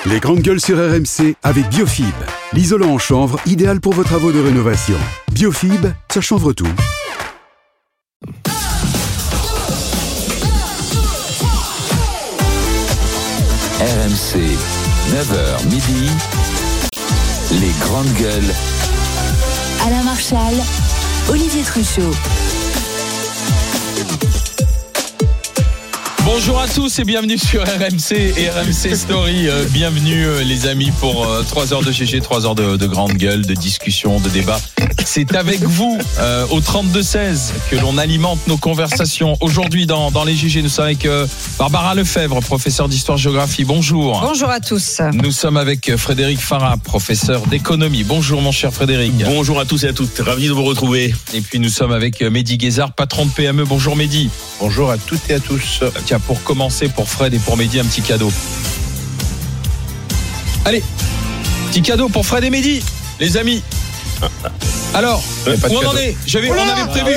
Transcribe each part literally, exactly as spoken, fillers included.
Les grandes gueules sur R M C avec Biofib, l'isolant en chanvre idéal pour vos travaux de rénovation. Biofib, ça chanvre tout. R M C, neuf heures midi, les grandes gueules. Alain Marchal, Olivier Truchot. Bonjour à tous et bienvenue sur R M C et R M C Story. Euh, bienvenue euh, les amis pour euh, trois heures de G G, trois heures de, de grande gueule, de discussion, de débat. C'est avec vous euh, au trente-deux seize que l'on alimente nos conversations. Aujourd'hui dans, dans les G G, nous sommes avec euh, Barbara Lefebvre, professeure d'histoire-géographie. Bonjour. Bonjour à tous. Nous sommes avec Frédéric Farah, professeur d'économie. Bonjour mon cher Frédéric. Bonjour à tous et à toutes, ravi de vous retrouver. Et puis nous sommes avec Mehdi Guézard, patron de P M E. Bonjour Mehdi. Bonjour à toutes et à tous. Tiens, pour commencer, pour Fred et pour Mehdi, un petit cadeau. Allez, petit cadeau pour Fred et Mehdi, les amis. Alors, où on en est? J'avais, on avait prévu.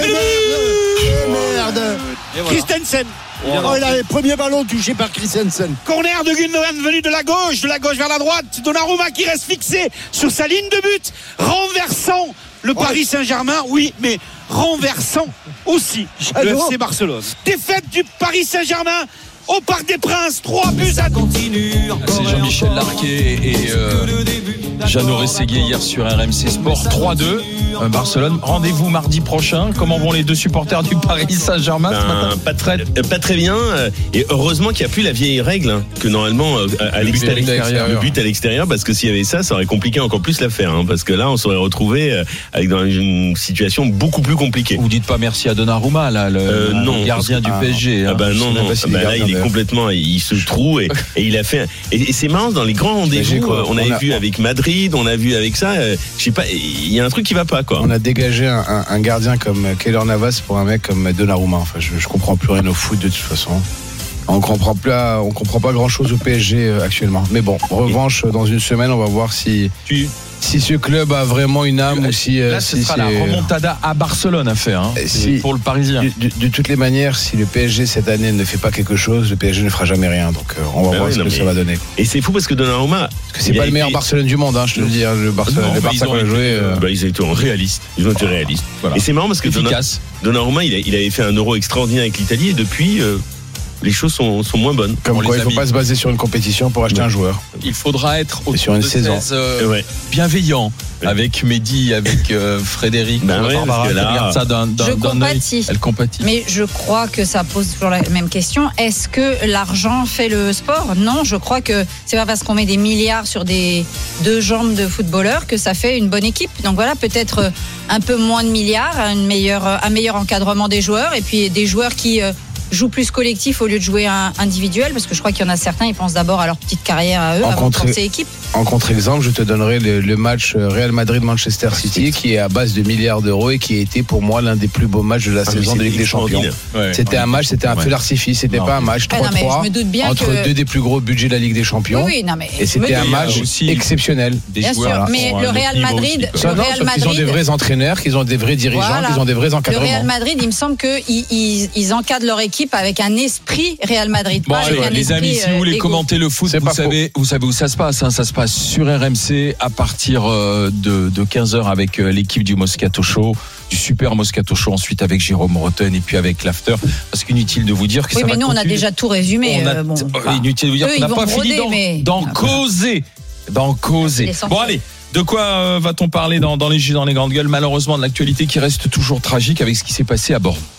Merde. Christensen. Oh, il a le premier ballon touché par Christensen. Corner de Gundogan venu de la gauche, de la gauche vers la droite. Donnarumma qui reste fixé sur sa ligne de but, renversant le Paris Saint-Germain, oui, mais renversant aussi le F C Barcelone. Défaite du Paris Saint-Germain au Parc des Princes, trois buts à continue. C'est Jean-Michel Larquet et euh, Jeannot Rességuier hier sur R M C Sport. Trois deux, euh, Barcelone. Rendez-vous mardi prochain. Comment vont les deux supporters du Paris Saint-Germain ben, ce matin? pas, très, pas très bien. Et heureusement qu'il n'y a plus la vieille règle hein, que normalement à le l'extérieur, but à l'extérieur. Le but à l'extérieur, parce que s'il y avait ça, ça aurait compliqué encore plus l'affaire. Hein, parce que là, on serait retrouvé avec dans une situation beaucoup plus compliquée. Vous dites pas merci à Donnarumma, là, le, euh, non, le gardien du ah, P S G. Ah hein, bah non, non. Bah là, il est complètement, il se trouve et, et il a fait. Et, et c'est marrant dans les grands rendez-vous. Quoi, on avait on a, vu avec Madrid, on a vu avec ça. Euh, je sais pas, il y a un truc qui va pas quoi. On a dégagé un, un, un gardien comme Keylor Navas pour un mec comme Donnarumma. Enfin, je, je comprends plus rien au foot de toute façon. On comprend pas, on comprend pas grand chose au P S G actuellement. Mais bon, revanche dans une semaine, on va voir si. Tu... Si ce club a vraiment une âme ou si... Là, ce si sera c'est... la remontada à Barcelone à faire, hein, si, pour le Parisien. De, de, de toutes les manières, si le P S G cette année ne fait pas quelque chose, le P S G ne fera jamais rien. Donc euh, on va ben voir oui, ce non, que ça va donner. Et c'est fou parce que Donnarumma... Parce que c'est pas le meilleur été... Barcelone du monde, hein, je te le dis. Hein, le Barcelone, non, le Barça qu'on a joué... Euh... Bah, ils ont été réalistes. Ils ont été réalistes. Voilà. Et c'est marrant parce que efficace. Donnarumma, il, a, il avait fait un euro extraordinaire avec l'Italie et depuis... Euh, les choses sont, sont moins bonnes. Comme quoi, il ne faut pas se baser sur une compétition pour acheter ouais. un joueur. Il faudra être au sur une saison euh, ouais. bienveillant ouais. avec Mehdi, avec euh, Frédéric. Ben ouais, Barbara, là, regarde ça d'un, d'un, je d'un compatis. Elle compatit. Mais je crois que ça pose toujours la même question. Est-ce que l'argent fait le sport? Non, je crois que c'est pas parce qu'on met des milliards sur des deux jambes de footballeurs que ça fait une bonne équipe. Donc voilà, peut-être un peu moins de milliards, une meilleure, un meilleur encadrement des joueurs et puis des joueurs qui euh, jouent plus collectif au lieu de jouer un individuel, parce que je crois qu'il y en a certains, ils pensent d'abord à leur petite carrière à eux en avant contre, de penser équipe. En contre-exemple, je te donnerai le, le match Real Madrid-Manchester City qui est à base de milliards d'euros et qui a été pour moi l'un des plus beaux matchs de la ah, saison de Ligue des Champions. Ouais, c'était un match, c'était un ouais. feu d'artifice, c'était non. pas un match trois trois ah, non, entre que... deux des plus gros budgets de la Ligue des Champions. Oui, non, mais et c'était un match aussi exceptionnel. Bien sûr, mais le Real Madrid, le Real Madrid, ils ont des vrais entraîneurs, qu'ils ont des vrais dirigeants, qu'ils ont des vrais encadrements. Le Real Madrid, il me semble qu'ils encadrent leur équipe avec un esprit Prix Real Madrid. Bon, allez, les amis, si vous voulez égo. commenter le foot, vous savez, vous savez où ça se passe. Hein, ça se passe sur R M C à partir de, de quinze heures avec l'équipe du Moscato Show, du super Moscato Show, ensuite avec Jérôme Rotten et puis avec l'after. Parce qu'inutile de vous dire que oui, ça mais va nous, continuer. On a déjà tout résumé. A, euh, bon, euh, inutile de vous dire eux, qu'on n'a pas fini d'en, mais... d'en ah, causer. D'en causer. Bon, allez. De quoi euh, va-t-on parler dans, dans, les, dans les grandes gueules? Malheureusement, de l'actualité qui reste toujours tragique avec ce qui s'est passé à Bordeaux.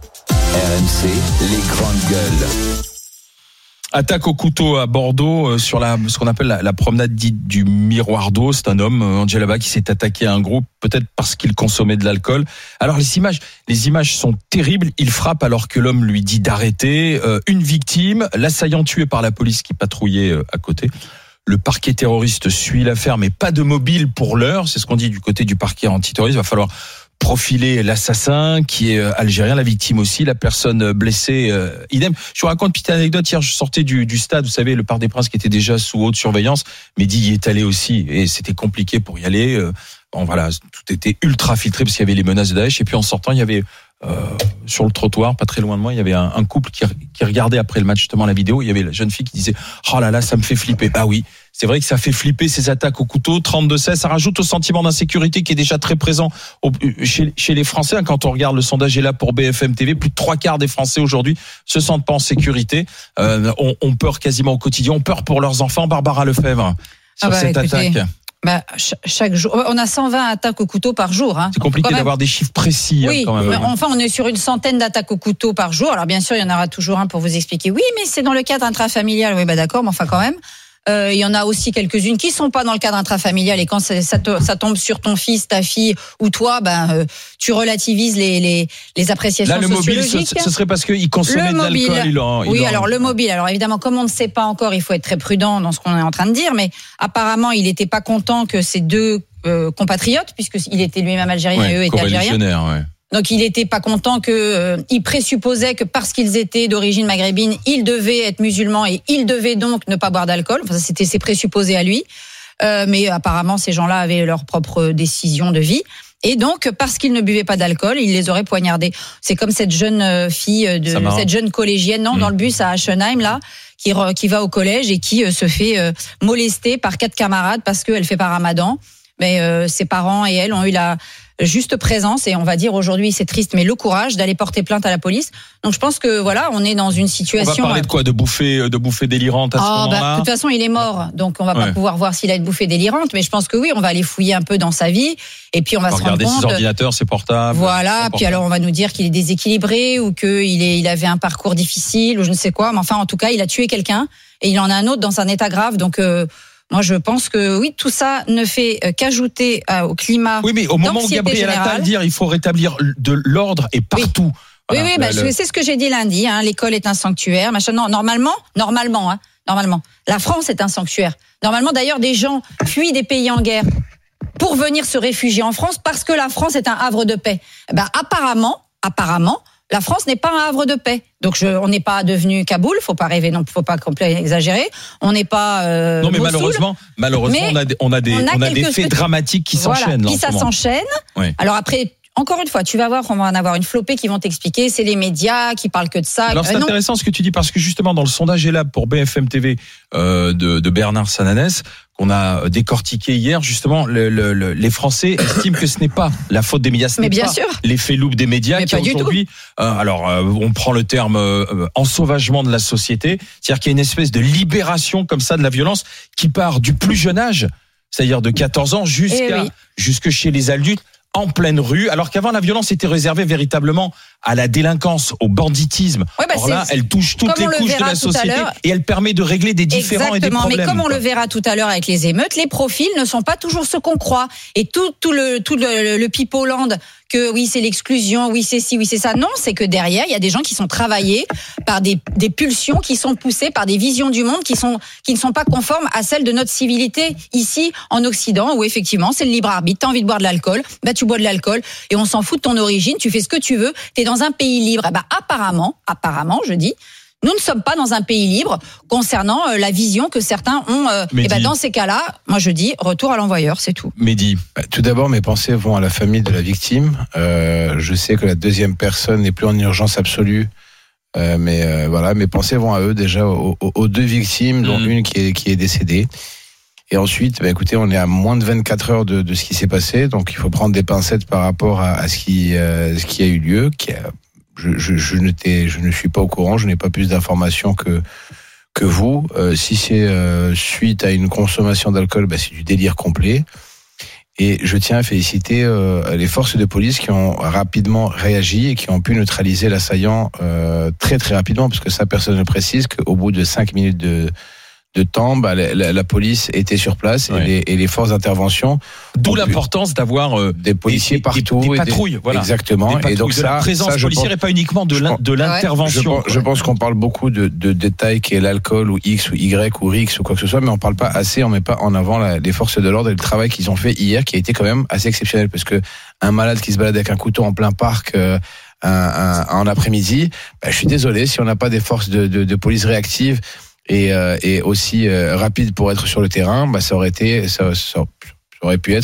R M C, les grandes gueules. Attaque au couteau à Bordeaux euh, sur la, ce qu'on appelle la, la promenade dite du miroir d'eau. C'est un homme, euh, Angela, qui s'est attaqué à un groupe, peut-être parce qu'il consommait de l'alcool. Alors les images, les images sont terribles. Il frappe alors que l'homme lui dit d'arrêter. Euh, une victime, l'assaillant tué par la police qui patrouillait euh, à côté. Le parquet terroriste suit l'affaire, mais pas de mobile pour l'heure. C'est ce qu'on dit du côté du parquet antiterroriste. Il va falloir profiler l'assassin qui est algérien, la victime aussi, la personne blessée, euh, idem. Je vous raconte une petite anecdote. Hier, je sortais du, du stade, vous savez, le Parc des Princes qui était déjà sous haute surveillance. Mehdi y est allé aussi et c'était compliqué pour y aller. Euh, bon, voilà, tout était ultra filtré parce qu'il y avait les menaces de Daesh. Et puis en sortant, il y avait Euh, sur le trottoir, pas très loin de moi, il y avait un, un couple qui, qui regardait après le match justement la vidéo. Il y avait la jeune fille qui disait « Oh là là, ça me fait flipper ». Bah oui, c'est vrai que ça fait flipper ces attaques au couteau, trente-deux seize. Ça rajoute au sentiment d'insécurité qui est déjà très présent au, chez, chez les Français. Quand on regarde le sondage est là pour B F M T V, plus de trois quarts des Français aujourd'hui se sentent pas en sécurité. Euh, on, on peur quasiment au quotidien, on peur pour leurs enfants. Barbara Lefebvre sur ah bah, cette écoutez. attaque. Bah, chaque jour, on a cent vingt attaques au couteau par jour. Hein. C'est compliqué d'avoir des chiffres précis. Oui, hein, quand même. Mais enfin, on est sur une centaine d'attaques au couteau par jour. Alors bien sûr, il y en aura toujours un pour vous expliquer. Oui, mais c'est dans le cadre intrafamilial. Oui, bah d'accord, mais enfin quand même. Euh, il y en a aussi quelques-unes qui sont pas dans le cadre intrafamilial et quand ça, ça, te, ça tombe sur ton fils, ta fille ou toi, ben euh, tu relativises les les, les appréciations sociologiques. Là, le sociologiques. mobile, ce, ce serait parce qu'il consommait de mobile, l'alcool. Il en, il oui, en... alors le mobile. Alors évidemment, comme on ne sait pas encore, il faut être très prudent dans ce qu'on est en train de dire. Mais apparemment, il n'était pas content que ses deux euh, compatriotes, puisqu'il était lui-même algérien ouais, et eux étaient algériens. Ouais. Donc il n'était pas content que, euh, il présupposait que parce qu'ils étaient d'origine maghrébine, ils devaient être musulmans et ils devaient donc ne pas boire d'alcool. Enfin, c'était ses présupposés à lui. Euh, mais apparemment, ces gens-là avaient leur propre décision de vie. Et donc, parce qu'ils ne buvaient pas d'alcool, ils les auraient poignardés. C'est comme cette jeune fille, de, cette jeune collégienne, non, mmh. dans le bus à Aschenheim, là, qui, qui va au collège et qui euh, se fait euh, molester par quatre camarades parce qu'elle fait pas ramadan. Mais euh, ses parents et elle ont eu la juste présence et on va dire aujourd'hui c'est triste mais le courage d'aller porter plainte à la police. Donc je pense que voilà, on est dans une situation. On va parler de quoi, de bouffée de bouffée délirante à ce oh, moment-là. Bah, de toute façon, il est mort, donc on va ouais. pas pouvoir voir s'il a une bouffée délirante, mais je pense que oui, on va aller fouiller un peu dans sa vie et puis on va on se rendre compte. Regarder ses ordinateurs, ses portables. Voilà, puis alors on va nous dire qu'il est déséquilibré ou qu'il est il avait un parcours difficile ou je ne sais quoi, mais enfin en tout cas, il a tué quelqu'un et il en a un autre dans un état grave, donc euh, moi, je pense que oui, tout ça ne fait qu'ajouter au climat. Oui, mais au moment où Gabriel Attal dit il faut rétablir de l'ordre et partout. Oui, voilà, oui, oui, bah, le... c'est ce que j'ai dit lundi. Hein, l'école est un sanctuaire. Machin. Non, normalement, normalement, hein, normalement, la France est un sanctuaire. Normalement, d'ailleurs, des gens fuient des pays en guerre pour venir se réfugier en France parce que la France est un havre de paix. Bah, apparemment, apparemment. La France n'est pas un havre de paix. Donc je, on n'est pas devenu Kaboul, faut pas rêver, non, faut pas complètement exagérer. On n'est pas euh, non mais Mossoul, malheureusement, malheureusement mais on a des, on a des, on a, on a des faits spé... dramatiques qui voilà, s'enchaînent. Là, qui ça s'enchaîne. Oui. Alors après. Encore une fois, tu vas voir qu'on va en avoir une flopée qui vont t'expliquer, c'est les médias qui parlent que de ça. Alors c'est euh, intéressant non. ce que tu dis parce que justement dans le sondage Elab pour B F M T V euh, de, de Bernard Sananès qu'on a décortiqué hier, justement le, le, le, les Français estiment que ce n'est pas la faute des médias, ce mais n'est bien pas sûr. l'effet loupe des médias mais qui aujourd'hui, euh, alors euh, on prend le terme euh, ensauvagement de la société, c'est-à-dire qu'il y a une espèce de libération comme ça de la violence qui part du plus jeune âge, c'est-à-dire de quatorze ans jusqu'à oui. jusque chez les adultes. En pleine rue, alors qu'avant la violence était réservée véritablement à la délinquance, au banditisme. Ouais, bah or là, elle touche toutes les couches de la société et elle permet de régler des différends Exactement, et des problèmes. Mais comme on quoi. le verra tout à l'heure avec les émeutes, les profils ne sont pas toujours ce qu'on croit. Et tout, tout le, tout le, le pipoland que oui c'est l'exclusion, oui c'est ci, oui c'est ça. Non, c'est que derrière il y a des gens qui sont travaillés par des, des pulsions, qui sont poussés par des visions du monde qui sont qui ne sont pas conformes à celles de notre civilité ici en Occident où effectivement c'est le libre arbitre. T'as envie de boire de l'alcool, bah tu bois de l'alcool et on s'en fout de ton origine. Tu fais ce que tu veux. T'es dans un pays libre. Et bah apparemment, apparemment, je dis. Nous ne sommes pas dans un pays libre concernant euh, la vision que certains ont. Euh, et ben dans ces cas-là, moi je dis retour à l'envoyeur, c'est tout. Mehdi. Tout d'abord, mes pensées vont à la famille de la victime. Euh, je sais que la deuxième personne n'est plus en urgence absolue, euh, mais euh, voilà, mes pensées vont à eux déjà, aux, aux deux victimes, dont mmh. une qui est qui est décédée. Et ensuite, bah, écoutez, on est à moins de vingt-quatre heures de, de ce qui s'est passé, donc il faut prendre des pincettes par rapport à, à ce qui euh, ce qui a eu lieu, qui a Je, je, je, ne t'ai, je ne suis pas au courant, je n'ai pas plus d'informations que que vous. Euh, si c'est euh, suite à une consommation d'alcool, bah, c'est du délire complet. Et je tiens à féliciter euh, les forces de police qui ont rapidement réagi et qui ont pu neutraliser l'assaillant euh, très très rapidement, parce que ça, personne ne précise qu'au bout de cinq minutes de de temps, bah, la, la, la police était sur place ouais. et, les, et les forces d'intervention. D'où l'importance d'avoir euh, des policiers des, partout, des, des patrouilles, des, voilà. Exactement. Des patrouilles, et donc de ça, la présence ça, policière pense, et pas uniquement de, l'in, de l'intervention. Je pense, je pense qu'on parle beaucoup de, de détails qui est l'alcool ou X ou Y ou Rix ou quoi que ce soit, mais on parle pas assez, on met pas en avant la, les forces de l'ordre et le travail qu'ils ont fait hier, qui a été quand même assez exceptionnel, parce que un malade qui se balade avec un couteau en plein parc. Euh, un, un, en après-midi, bah, je suis désolé si on n'a pas des forces de, de, de police réactives et, euh, et aussi euh, rapide pour être sur le terrain, bah ça aurait été, ça, ça aurait pu être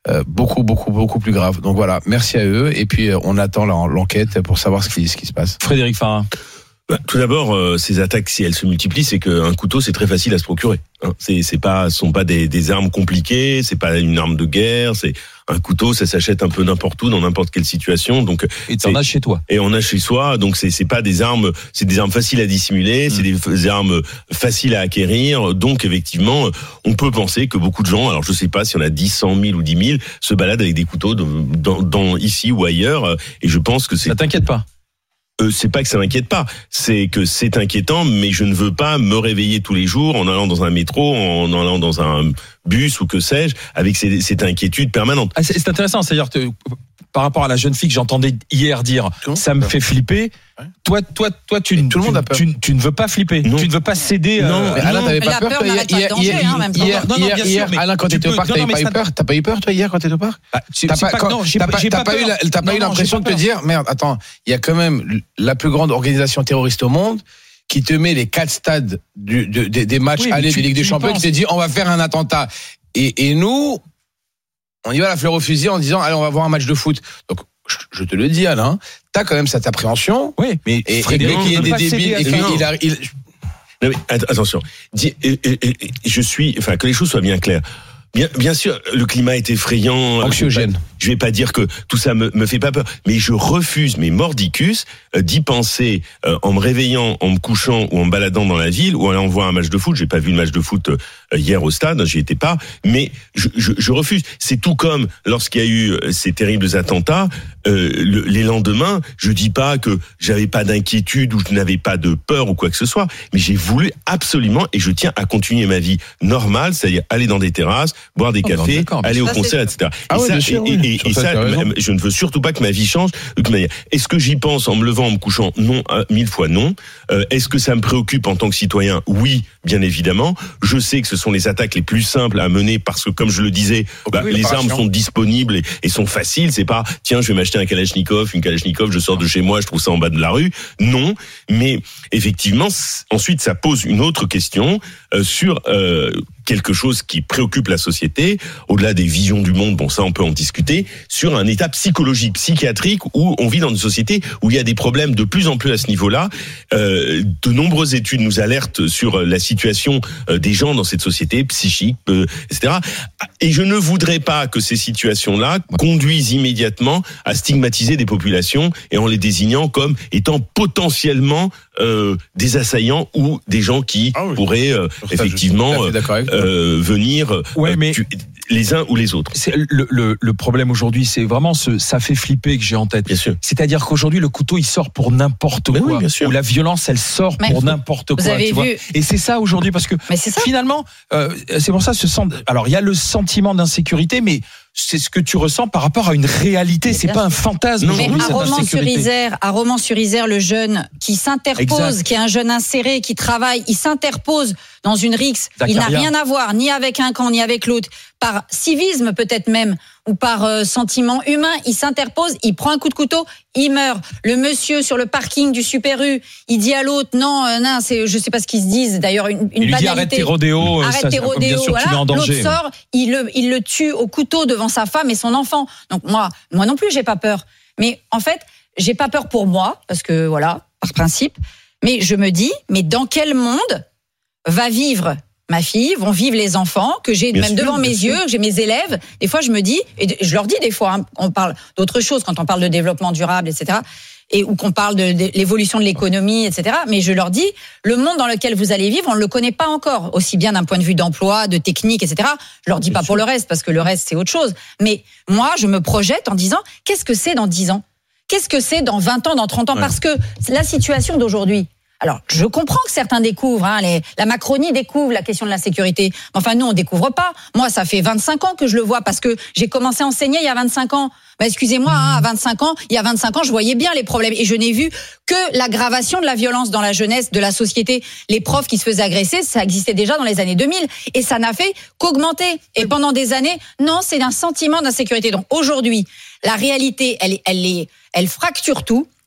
euh, beaucoup, beaucoup, beaucoup plus graves. Donc voilà, merci à eux. Et puis, euh, on attend l'enquête pour savoir ce qui, ce qui se passe. Frédéric Farin. Bah, tout d'abord, euh, ces attaques, si elles se multiplient, c'est qu'un couteau, c'est très facile à se procurer. Hein. C'est, c'est pas, ce sont pas des, des armes compliquées, c'est pas une arme de guerre. C'est un couteau, ça s'achète un peu n'importe où, dans n'importe quelle situation. Donc, et t'en as chez toi. Et on a chez soi. Donc, c'est, c'est pas des armes, c'est des armes faciles à dissimuler, mmh. c'est des, des armes faciles à acquérir. Donc, effectivement, on peut penser que beaucoup de gens, alors je sais pas si on a dix, cent mille ou dix mille, se baladent avec des couteaux dans, dans ici ou ailleurs. Et je pense que c'est. Ça t'inquiète pas? Euh, c'est pas que ça m'inquiète pas, c'est que c'est inquiétant, mais je ne veux pas me réveiller tous les jours en allant dans un métro, en allant dans un bus ou que sais-je, avec cette, cette inquiétude permanente. Ah, c'est, c'est intéressant, c'est-à-dire que par rapport à la jeune fille que j'entendais hier dire, ça me fait flipper. Ouais. Toi, toi, toi, tu, tout tu, le monde a peur. Tu, tu ne veux pas flipper, non. Tu ne veux pas céder. Non, euh, Alain, t'avais pas peur, toi, hier, hier, hier, hier, non, non, hier, hier sûr, Alain, quand t'étais au parc, t'avais pas eu peur. T'as pas eu peur, toi, hier, quand t'étais au parc. T'as pas eu, t'as pas eu l'impression de te dire, merde, attends, il y a quand même la plus grande organisation terroriste au monde qui te met les quatre stades du, de, de, des matchs oui, aller de Ligue des Champions, qui te dit, on va faire un attentat. Et, et nous, on y va la fleur au fusil en disant, allez, on va voir un match de foot. Donc, je te le dis, Alain, t'as quand même cette appréhension. Oui, mais et Frédéric, il y a des débiles. Et il a, il... Non, mais attention, je suis, enfin, que les choses soient bien claires. Bien, bien sûr, le climat est effrayant, anxiogène. Je vais pas dire que tout ça me, me fait pas peur, mais je refuse, mais mordicus, euh, d'y penser euh, en me réveillant, en me couchant ou en me baladant dans la ville ou en allant voir un match de foot. J'ai pas vu le match de foot euh, hier au stade, j'y étais pas, mais je, je, je refuse. C'est tout comme lorsqu'il y a eu ces terribles attentats, euh, le, les lendemains, je dis pas que j'avais pas d'inquiétude ou je n'avais pas de peur ou quoi que ce soit, mais j'ai voulu absolument et je tiens à continuer ma vie normale, c'est-à-dire aller dans des terrasses, boire des cafés, oh, aller au concert, et cetera. Ah et ouais, ça, sûr, et, oui. et, et ça, je ne veux surtout pas que ma vie change de toute manière. Est-ce que j'y pense en me levant, en me couchant? Non, mille fois non. Euh, est-ce que ça me préoccupe en tant que citoyen? Oui, bien évidemment. Je sais que ce sont les attaques les plus simples à mener parce que, comme je le disais, bah, oui, les armes sont disponibles et, et sont faciles. C'est pas, tiens, je vais m'acheter un Kalachnikov, une Kalachnikov, je sors de chez moi, je trouve ça en bas de la rue. Non, mais effectivement, ensuite, ça pose une autre question euh, sur euh, quelque chose qui préoccupe la société, au-delà des visions du monde, bon ça on peut en discuter, sur un état psychologique, psychiatrique, où on vit dans une société où il y a des problèmes de plus en plus à ce niveau-là. Euh, de nombreuses études nous alertent sur la situation des gens dans cette société, psychique, euh, et cetera. Et je ne voudrais pas que ces situations-là conduisent immédiatement à stigmatiser des populations et en les désignant comme étant potentiellement euh, des assaillants ou des gens qui ah oui. pourraient euh, effectivement euh, venir ouais, euh, mais tu, les uns ou les autres. C'est le, le, le problème aujourd'hui, c'est vraiment ce ça fait flipper que j'ai en tête. Bien sûr. C'est-à-dire qu'aujourd'hui le couteau il sort pour n'importe mais quoi, oui, bien sûr. ou la violence elle sort mais pour n'importe quoi. Avez tu vu... vois et c'est ça aujourd'hui parce que finalement, euh, c'est pour ça ce sent. Alors il y a le sentiment d'insécurité, mais c'est ce que tu ressens par rapport à une réalité. Mais c'est pas un fantasme. Non, mais à Romans-sur-Isère, à Romans-sur-Isère, le jeune qui s'interpose, exact. Qui est un jeune inséré, qui travaille, il s'interpose dans une rixe. Il n'a rien à voir ni avec un camp ni avec l'autre. Par civisme peut-être même ou par euh, sentiment humain, il s'interpose, il prend un coup de couteau, il meurt. Le monsieur sur le parking du Super U, il dit à l'autre non, euh, non, c'est, je sais pas ce qu'ils se disent. D'ailleurs, une, une il lui banalité. dit arrête tes rodéos, arrête ça, tes rodéos. Voilà. L'autre sort, il le, il le tue au couteau devant sa femme et son enfant. Donc moi, moi non plus, j'ai pas peur. Mais en fait, j'ai pas peur pour moi parce que voilà, par principe. Mais je me dis, mais dans quel monde va vivre ma fille, vont vivre les enfants, que j'ai bien même sûr, devant mes sûr. yeux, que j'ai mes élèves. Des fois, je me dis, et je leur dis des fois, hein, on parle d'autres choses quand on parle de développement durable, et cetera, et ou qu'on parle de, de l'évolution de l'économie, et cetera. Mais je leur dis, le monde dans lequel vous allez vivre, on ne le connaît pas encore, aussi bien d'un point de vue d'emploi, de technique, et cetera. Je leur dis bien pas sûr. Pour le reste, parce que le reste, c'est autre chose. Mais moi, je me projette en disant, qu'est-ce que c'est dans dix ans ? Qu'est-ce que c'est dans vingt ans, dans trente ans ? Ouais. Parce que la situation d'aujourd'hui, alors, je comprends que certains découvrent, hein, les, la Macronie découvre la question de la sécurité. Enfin, nous, on découvre pas. Moi, ça fait vingt-cinq ans que je le vois parce que j'ai commencé à enseigner il y a vingt-cinq ans. Bah, excusez-moi, hein, à vingt-cinq ans, il y a vingt-cinq ans, je voyais bien les problèmes et je n'ai vu que l'aggravation de la violence dans la jeunesse, de la société. Les profs qui se faisaient agresser, ça existait déjà dans les années deux mille et ça n'a fait qu'augmenter. Et pendant des années, non, c'est un sentiment d'insécurité. Donc aujourd'hui, la réalité, elle, elle, elle, elle fracture tout.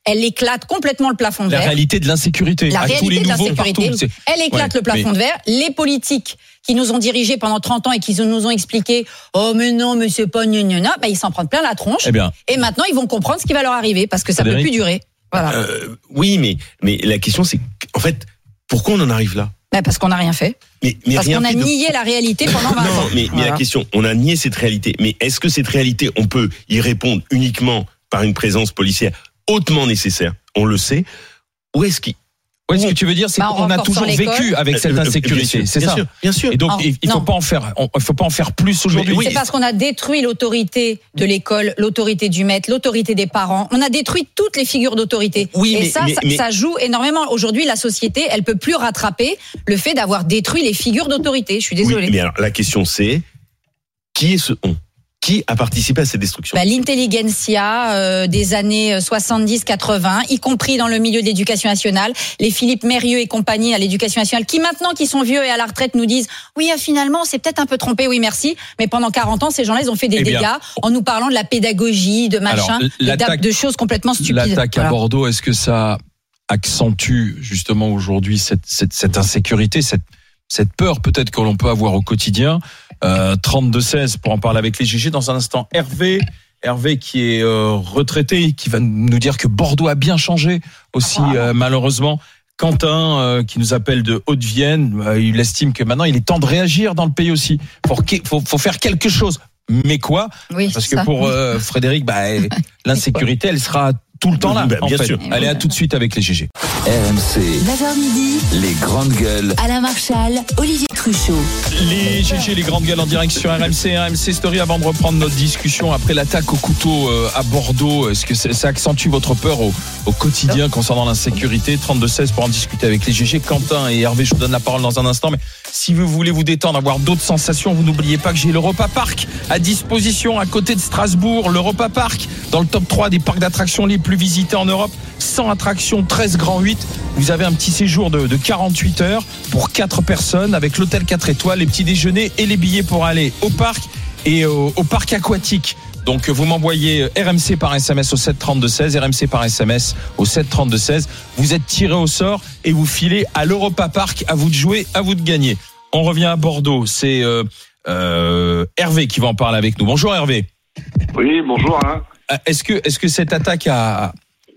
elle éclate complètement le plafond de La verre. réalité de l'insécurité. La à réalité tous les de nouveaux l'insécurité, partout, c'est- elle éclate Ouais, le plafond mais- de verre. Les politiques qui nous ont dirigés pendant trente ans et qui nous ont expliqué « Oh mais non, mais c'est pas gna gna gna », bah, ils s'en prennent plein la tronche. Eh bien. Et maintenant, ils vont comprendre ce qui va leur arriver parce que ça Frédéric peut plus durer. Voilà. Euh, oui, mais, mais la question, c'est en fait, pourquoi on en arrive là? Bah, parce qu'on n'a rien fait. Mais, mais Parce rien qu'on a fait de- nié la réalité pendant vingt ans. Non, mais, mais Voilà. la question, on a nié cette réalité. Mais est-ce que cette réalité, on peut y répondre uniquement par une présence policière hautement nécessaire? On le sait. Ou est-ce qu'il Ouais, ce que tu veux dire, c'est Bah, en qu'on a renforçant toujours l'école. vécu avec cette Euh, euh, bien insécurité, sûr, c'est bien ça. sûr, bien sûr. Et donc, En- il il faut non. pas en faire, on- il faut pas en faire plus aujourd'hui. Mais oui, C'est parce qu'on a détruit l'autorité de l'école, l'autorité du maître, l'autorité des parents. On a détruit toutes les figures d'autorité. Oui, Et mais- ça, mais- ça, mais- ça joue énormément. Aujourd'hui, la société, elle peut plus rattraper le fait d'avoir détruit les figures d'autorité. Je suis désolée. Oui, mais alors, la question, c'est qui est ce on? Qui a participé à cette destruction? Bah, l'intelligentsia euh, des années soixante-dix quatre-vingts, y compris dans le milieu de l'éducation nationale, les Philippe Mérieux et compagnie à l'éducation nationale, qui maintenant, qui sont vieux et à la retraite, nous disent « Oui, ah, finalement, on s'est peut-être un peu trompé, oui, merci ». Mais pendant quarante ans, ces gens-là, ils ont fait des Eh bien, dégâts en nous parlant de la pédagogie, de machin, Alors, de, l'attaque- de choses complètement stupides. L'attaque à Voilà. Bordeaux, est-ce que ça accentue justement aujourd'hui cette, cette, cette insécurité, cette, cette peur peut-être que l'on peut avoir au quotidien? euh, trente-deux seize pour en parler avec les G G dans un instant. Hervé, Hervé qui est euh, retraité, qui va nous dire que Bordeaux a bien changé aussi euh, malheureusement. Quentin euh, qui nous appelle de Haute-Vienne, euh, il estime que maintenant il est temps de réagir dans le pays aussi. Faut, faut, faut faire quelque chose. Mais quoi? Oui, Parce que ça. pour euh, Frédéric, bah, l'insécurité, elle sera tout le temps là. Bah, en bien fait. sûr. Allez, à tout de suite avec les G G. R M C, neuf heures midi, les grandes gueules. Alain Marchal, Olivier Truchot. Les G G, les grandes gueules en direct sur R M C, R M C Story. Avant de reprendre notre discussion après l'attaque au couteau euh, à Bordeaux, est-ce que ça, ça accentue votre peur au, au quotidien concernant l'insécurité? Trente-deux seize pour en discuter avec les G G. Quentin et Hervé, je vous donne la parole dans un instant. Mais si vous voulez vous détendre, avoir d'autres sensations, vous n'oubliez pas que j'ai l'Europa Park à disposition à côté de Strasbourg. L'Europa Park dans le top trois des parcs d'attractions les plus visités en Europe. cent attractions, treize grands huit. Vous avez un petit séjour de, de quarante-huit heures pour quatre personnes avec l'hôtel quatre étoiles, les petits déjeuners et les billets pour aller au parc et au, au parc aquatique. Donc vous m'envoyez R M C par S M S au sept trente-deux seize, R M C par S M S au sept trente-deux seize. Vous êtes tiré au sort et vous filez à l'Europa Park. À vous de jouer, à vous de gagner. On revient à Bordeaux. C'est euh, euh, Hervé qui va en parler avec nous. Bonjour Hervé. Oui, bonjour. Hein. Est-ce que, est-ce que cette attaque à,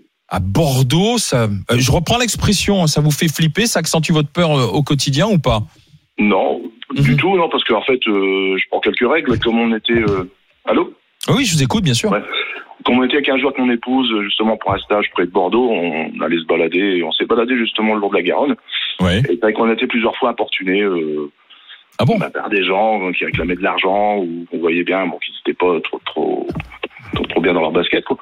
à Bordeaux, ça, euh, je reprends l'expression, ça vous fait flipper, ça accentue votre peur euh, au quotidien ou pas? Non, Mhm. du tout, non, parce qu'en fait, euh, je prends quelques règles. Comme on était... Euh... Allô? Oui, je vous écoute, bien sûr. Ouais. Comme on était à quinze jours avec mon épouse, justement, pour un stage près de Bordeaux, on allait se balader, et on s'est baladé justement le long de la Garonne. Ouais. Et c'est vrai qu'on a été plusieurs fois importunés euh, Ah bon? bah, par des gens euh, qui réclamaient de l'argent, ou on voyait bien bon, qu'ils n'étaient pas trop, trop, trop, trop bien dans leur basket, quoi.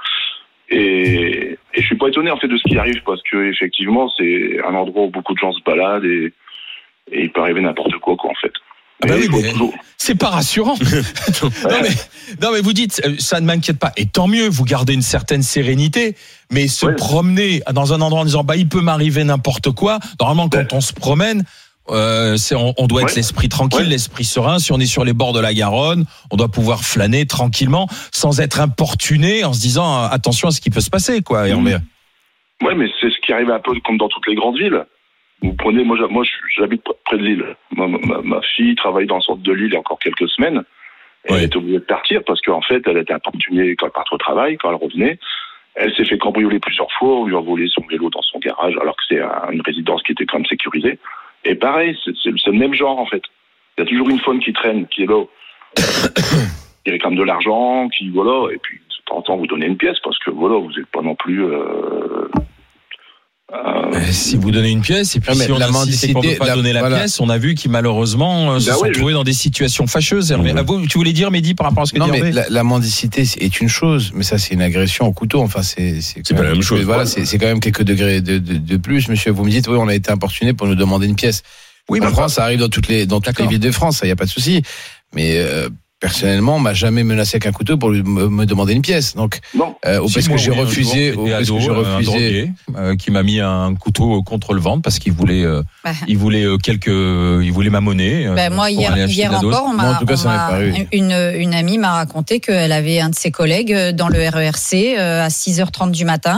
Et, et je suis pas étonné en fait de ce qui arrive, parce que effectivement c'est un endroit où beaucoup de gens se baladent et, et il peut arriver n'importe quoi, quoi en fait. Ah bah Mais oui, il faut mais toujours- c'est pas rassurant. non, mais, non mais vous dites, euh, ça ne m'inquiète pas. Et tant mieux, vous gardez une certaine sérénité. Mais se Ouais. promener dans un endroit en disant, bah il peut m'arriver n'importe quoi. Normalement, quand Ouais. on se promène, euh, c'est, on, on doit être Ouais. l'esprit tranquille, Ouais. l'esprit serein. Si on est sur les bords de la Garonne, on doit pouvoir flâner tranquillement, sans être importuné, en se disant, euh, attention à ce qui peut se passer, quoi. Et on Mhm. met- Ouais, mais c'est ce qui arrive un peu comme dans toutes les grandes villes. Vous prenez, moi, j'ha- moi j'habite près de Lille. Ma, ma, ma fille travaille dans le centre de Lille il y a encore quelques semaines. Elle Ouais. était obligée de partir parce qu'en fait, elle était importunée quand elle partait au travail, quand elle revenait. Elle s'est fait cambrioler plusieurs fois, on lui a volé son vélo dans son garage, alors que c'est un- une résidence qui était quand même sécurisée. Et pareil, c'est c'est- c'est le même genre, en fait. Il y a toujours une faune qui traîne, qui est là, qui réclame de l'argent, qui, voilà, et puis de temps en temps, vous donnez une pièce, parce que, voilà, vous n'êtes pas non plus... Euh, euh, Euh, Si vous donnez une pièce, et puis Non, mais si on la insiste et qu'on ne peut mendicité, pas la- donner la voilà. pièce, on a vu qu'ils malheureusement euh, se Bah sont oui, je- trouvés dans des situations fâcheuses. Hervé. Ah, vous, tu voulais dire, Mehdi, par rapport à ce que Non, dit mais Hervé la, la mendicité c'est une chose, mais ça c'est une agression au couteau. Enfin, c'est c'est C'est quand pas la même- même chose. Voilà, Ouais. c'est c'est quand même quelques degrés de, de, de plus, monsieur. Vous me dites, oui, on a été importuné pour nous demander une pièce. Oui, en mais- France, ça arrive dans toutes les dans toutes les D'accord. villes de France, ça y a pas de souci. Mais euh, personnellement, on m'a jamais menacé avec un couteau pour lui- me, me demander une pièce. Donc, non. euh, ou Si, parce moi, que j'ai oui, un refusé, jour, ou j'étais parce que ado, j'ai un refusé. drogué, euh, qui m'a mis un couteau contre le ventre parce qu'il voulait, euh, Bah. il voulait euh, quelques, il voulait ma monnaie. euh, Ben, moi, pour hier, aller acheter hier de la dose. encore, on Moi, en m'a, tout cas, on ça m'est m'a- paru. une, une amie m'a raconté qu'elle avait un de ses collègues dans le R E R C euh, à six heures trente du matin.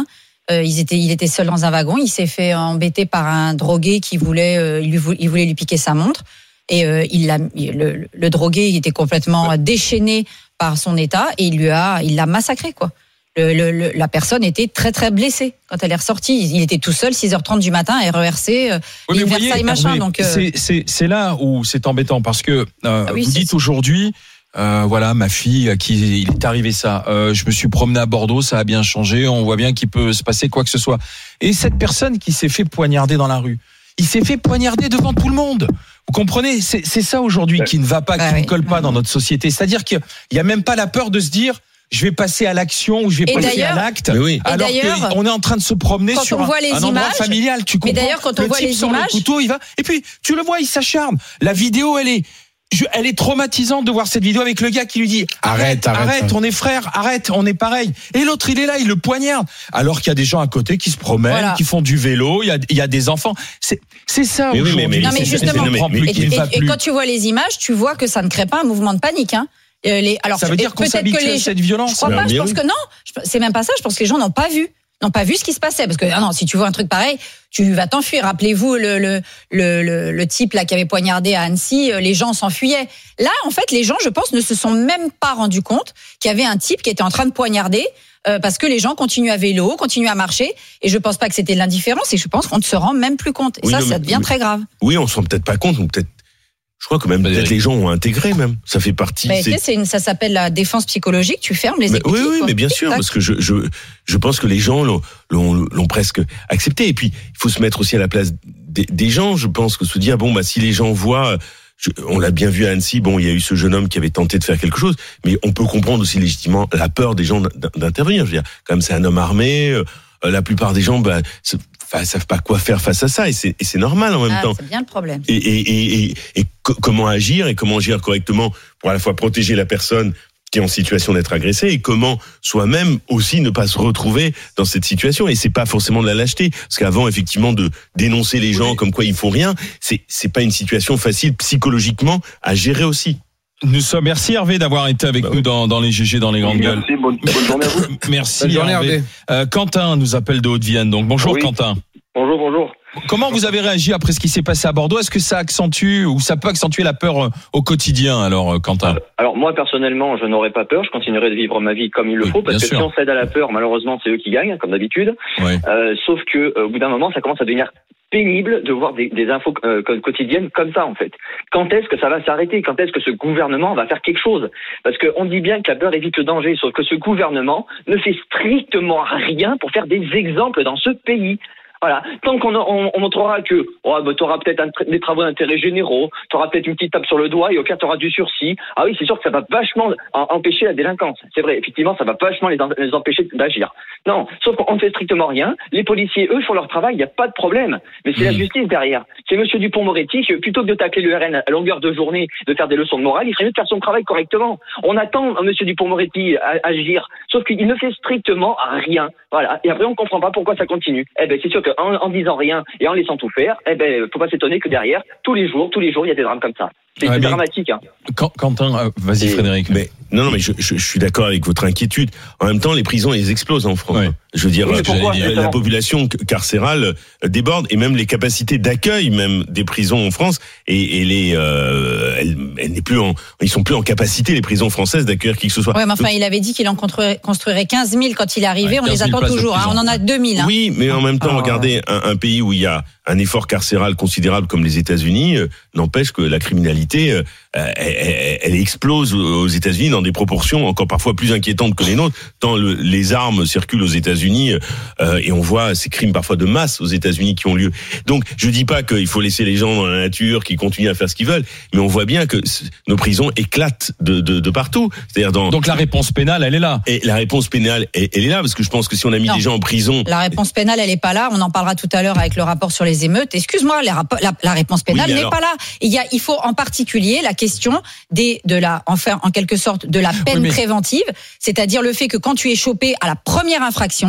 Euh, ils étaient, il était seul dans un wagon. Il s'est fait embêter par un drogué qui voulait, euh, il, lui, il voulait lui piquer sa montre. Et euh, il l'a, le, le drogué, il était complètement déchaîné par son état et il lui a, il l'a massacré, quoi. Le, le, la personne était très très blessée quand elle est ressortie. Il était tout seul, six heures trente du matin, R E R C, euh, oui, Versailles, voyez, machin. oui, donc, euh... c'est, c'est, c'est là où c'est embêtant parce que euh, ah oui, vous dites c'est... aujourd'hui, euh, voilà, ma fille, à qui il est arrivé ça. Euh, je me suis promené à Bordeaux, ça a bien changé. On voit bien qu'il peut se passer quoi que ce soit. Et cette personne qui s'est fait poignarder dans la rue, il s'est fait poignarder devant tout le monde. Vous comprenez, c'est, c'est ça aujourd'hui qui ne va pas, ah qui oui. ne colle pas dans notre société. C'est-à-dire qu'il n'y a même pas la peur de se dire. Je vais passer à l'action ou je vais et passer à l'acte. Oui. Alors qu'on est en train de se promener sur un, un endroit images, familial. Tu comprends? Mais d'ailleurs, quand on le voit type les sort images, le couteau, il va. Et puis, tu le vois, il s'acharne. La vidéo, elle est, je, elle est traumatisante de voir cette vidéo avec le gars qui lui dit arrête, arrête, arrête, arrête on est frères, arrête, on est pareil. Et l'autre, il est là, il le poignarde. Alors qu'il y a des gens à côté qui se promènent, voilà. qui font du vélo. Il y a, il y a des enfants. C'est, c'est ça mais aujourd'hui. Oui, mais, mais, non, mais justement, mais, mais, et, et, et quand tu vois les images, tu vois que ça ne crée pas un mouvement de panique, hein. Les, alors, ça veut dire qu'on s'habitue à cette violence. Je crois pas, je pense que non. C'est même pas ça. Je pense que les gens n'ont pas vu, n'ont pas vu ce qui se passait. Parce que ah non, si tu vois un truc pareil, tu vas t'enfuir. Rappelez-vous le le le le, le type là qui avait poignardé à Annecy. Les gens s'enfuyaient. Là, en fait, les gens, je pense, ne se sont même pas rendus compte qu'il y avait un type qui était en train de poignarder. Euh, parce que les gens continuent à vélo, continuent à marcher, et je pense pas que c'était de l'indifférence. Et je pense qu'on ne se rend même plus compte. Et oui, ça, non, ça devient mais, très grave. Oui, on se rend peut-être pas compte, ou peut-être. Je crois que même bah, peut-être les gens ont intégré même. Ça fait partie. Bah, c'est... C'est une, ça s'appelle la défense psychologique. Tu fermes les écoutilles. Oui, oui, quoi. mais bien sûr, parce que je, je, je pense que les gens l'ont, l'ont, l'ont presque accepté. Et puis, il faut se mettre aussi à la place des, des gens. Je pense que se dire bon, bah si les gens voient, je, on l'a bien vu à Annecy. Bon, il y a eu ce jeune homme qui avait tenté de faire quelque chose, mais on peut comprendre aussi légitimement la peur des gens d'intervenir. Je veux dire, comme c'est un homme armé, euh, la plupart des gens, bah. Enfin, savent pas quoi faire face à ça et c'est, et c'est normal en même ah, temps. C'est bien le problème. Et, et, et, et, et co- comment agir et comment agir correctement pour à la fois protéger la personne qui est en situation d'être agressée et comment soi-même aussi ne pas se retrouver dans cette situation. Et c'est pas forcément de la lâcheté, parce qu'avant effectivement de dénoncer les gens oui. comme quoi ils font rien, c'est c'est pas une situation facile psychologiquement à gérer aussi. Nous sommes, merci Hervé d'avoir été avec bah nous oui. dans, dans les G G, dans les grandes merci, gueules. Bonne, bonne journée à vous. Merci bonne journée, Hervé. Hervé. Euh, Quentin nous appelle de Haute-Vienne, donc bonjour oui. Quentin. Bonjour, bonjour. Comment vous avez réagi après ce qui s'est passé à Bordeaux? Est-ce que ça accentue ou ça peut accentuer la peur au quotidien alors, Quentin? Alors moi personnellement, je n'aurais pas peur. Je continuerai de vivre ma vie comme il le oui, faut parce que sûr. Si on cède à la peur, malheureusement, c'est eux qui gagnent comme d'habitude. Oui. Euh, sauf que euh, au bout d'un moment, ça commence à devenir pénible de voir des, des infos euh, quotidiennes comme ça en fait. Quand est-ce que ça va s'arrêter? Quand est-ce que ce gouvernement va faire quelque chose? Parce qu'on dit bien que la peur évite le danger, sauf que ce gouvernement ne fait strictement rien pour faire des exemples dans ce pays. Voilà. Tant qu'on on, on montrera que oh, bah, tu auras peut-être un, des travaux d'intérêt généraux, tu auras peut-être une petite tape sur le doigt et au cas tu auras du sursis. Ah oui, c'est sûr que ça va vachement en, empêcher la délinquance. C'est vrai, effectivement, ça va vachement les, les empêcher d'agir. Non, sauf qu'on ne fait strictement rien. Les policiers, eux, font leur travail, il n'y a pas de problème. Mais c'est mmh. la justice derrière. C'est monsieur Dupond-Moretti qui, plutôt que de tacler le R N à longueur de journée, de faire des leçons de morale, il ferait mieux de faire son travail correctement. On attend monsieur Dupond-Moretti à, à agir, sauf qu'il ne fait strictement rien. Voilà. Et après, on ne comprend pas pourquoi ça continue. Eh ben, c'est sûr que En, en disant rien et en laissant tout faire, eh ben, faut pas s'étonner que derrière, tous les jours, tous les jours, il y a des drames comme ça. C'est, ouais, c'est dramatique. Hein. Quentin, euh, vas-y et, Frédéric. Mais, non, non, mais je, je, je suis d'accord avec votre inquiétude. En même temps, les prisons, elles explosent en France. Ouais. Je veux dire, oui, pourquoi, la, la population carcérale déborde et même les capacités d'accueil même des prisons en France et, et les, euh, elle, elle n'est plus en, ils sont plus en capacité les prisons françaises d'accueillir qui que ce soit. Ouais, mais enfin, Donc, il avait dit qu'il en construirait, construirait quinze mille quand il est arrivé. Ouais, on les attend toujours. Hein, on en a deux mille. Hein. Oui, mais en même temps, oh. regardez un, un pays où il y a un effort carcéral considérable comme les États-Unis euh, n'empêche que la criminalité euh, elle, elle, elle explose aux États-Unis dans des proportions encore parfois plus inquiétantes que les nôtres. Tant le, les armes circulent aux États-Unis euh, et on voit ces crimes parfois de masse aux États-Unis qui ont lieu. Donc je dis pas qu'il faut laisser les gens dans la nature qui continuent à faire ce qu'ils veulent, mais on voit bien que nos prisons éclatent de, de, de partout. C'est-à-dire dans donc la réponse pénale, elle est là. Et la réponse pénale, elle, elle est là parce que je pense que si on a mis non. des gens en prison, la réponse pénale, elle est pas là. On en parlera tout à l'heure avec le rapport sur les émeutes. Excuse-moi, les rapports, la, la réponse pénale oui, n'est alors... pas là. Il y a, il faut en particulier la question des, de la, enfin, en quelque sorte, de la peine oui, mais... préventive, c'est-à-dire le fait que quand tu es chopé à la première infraction,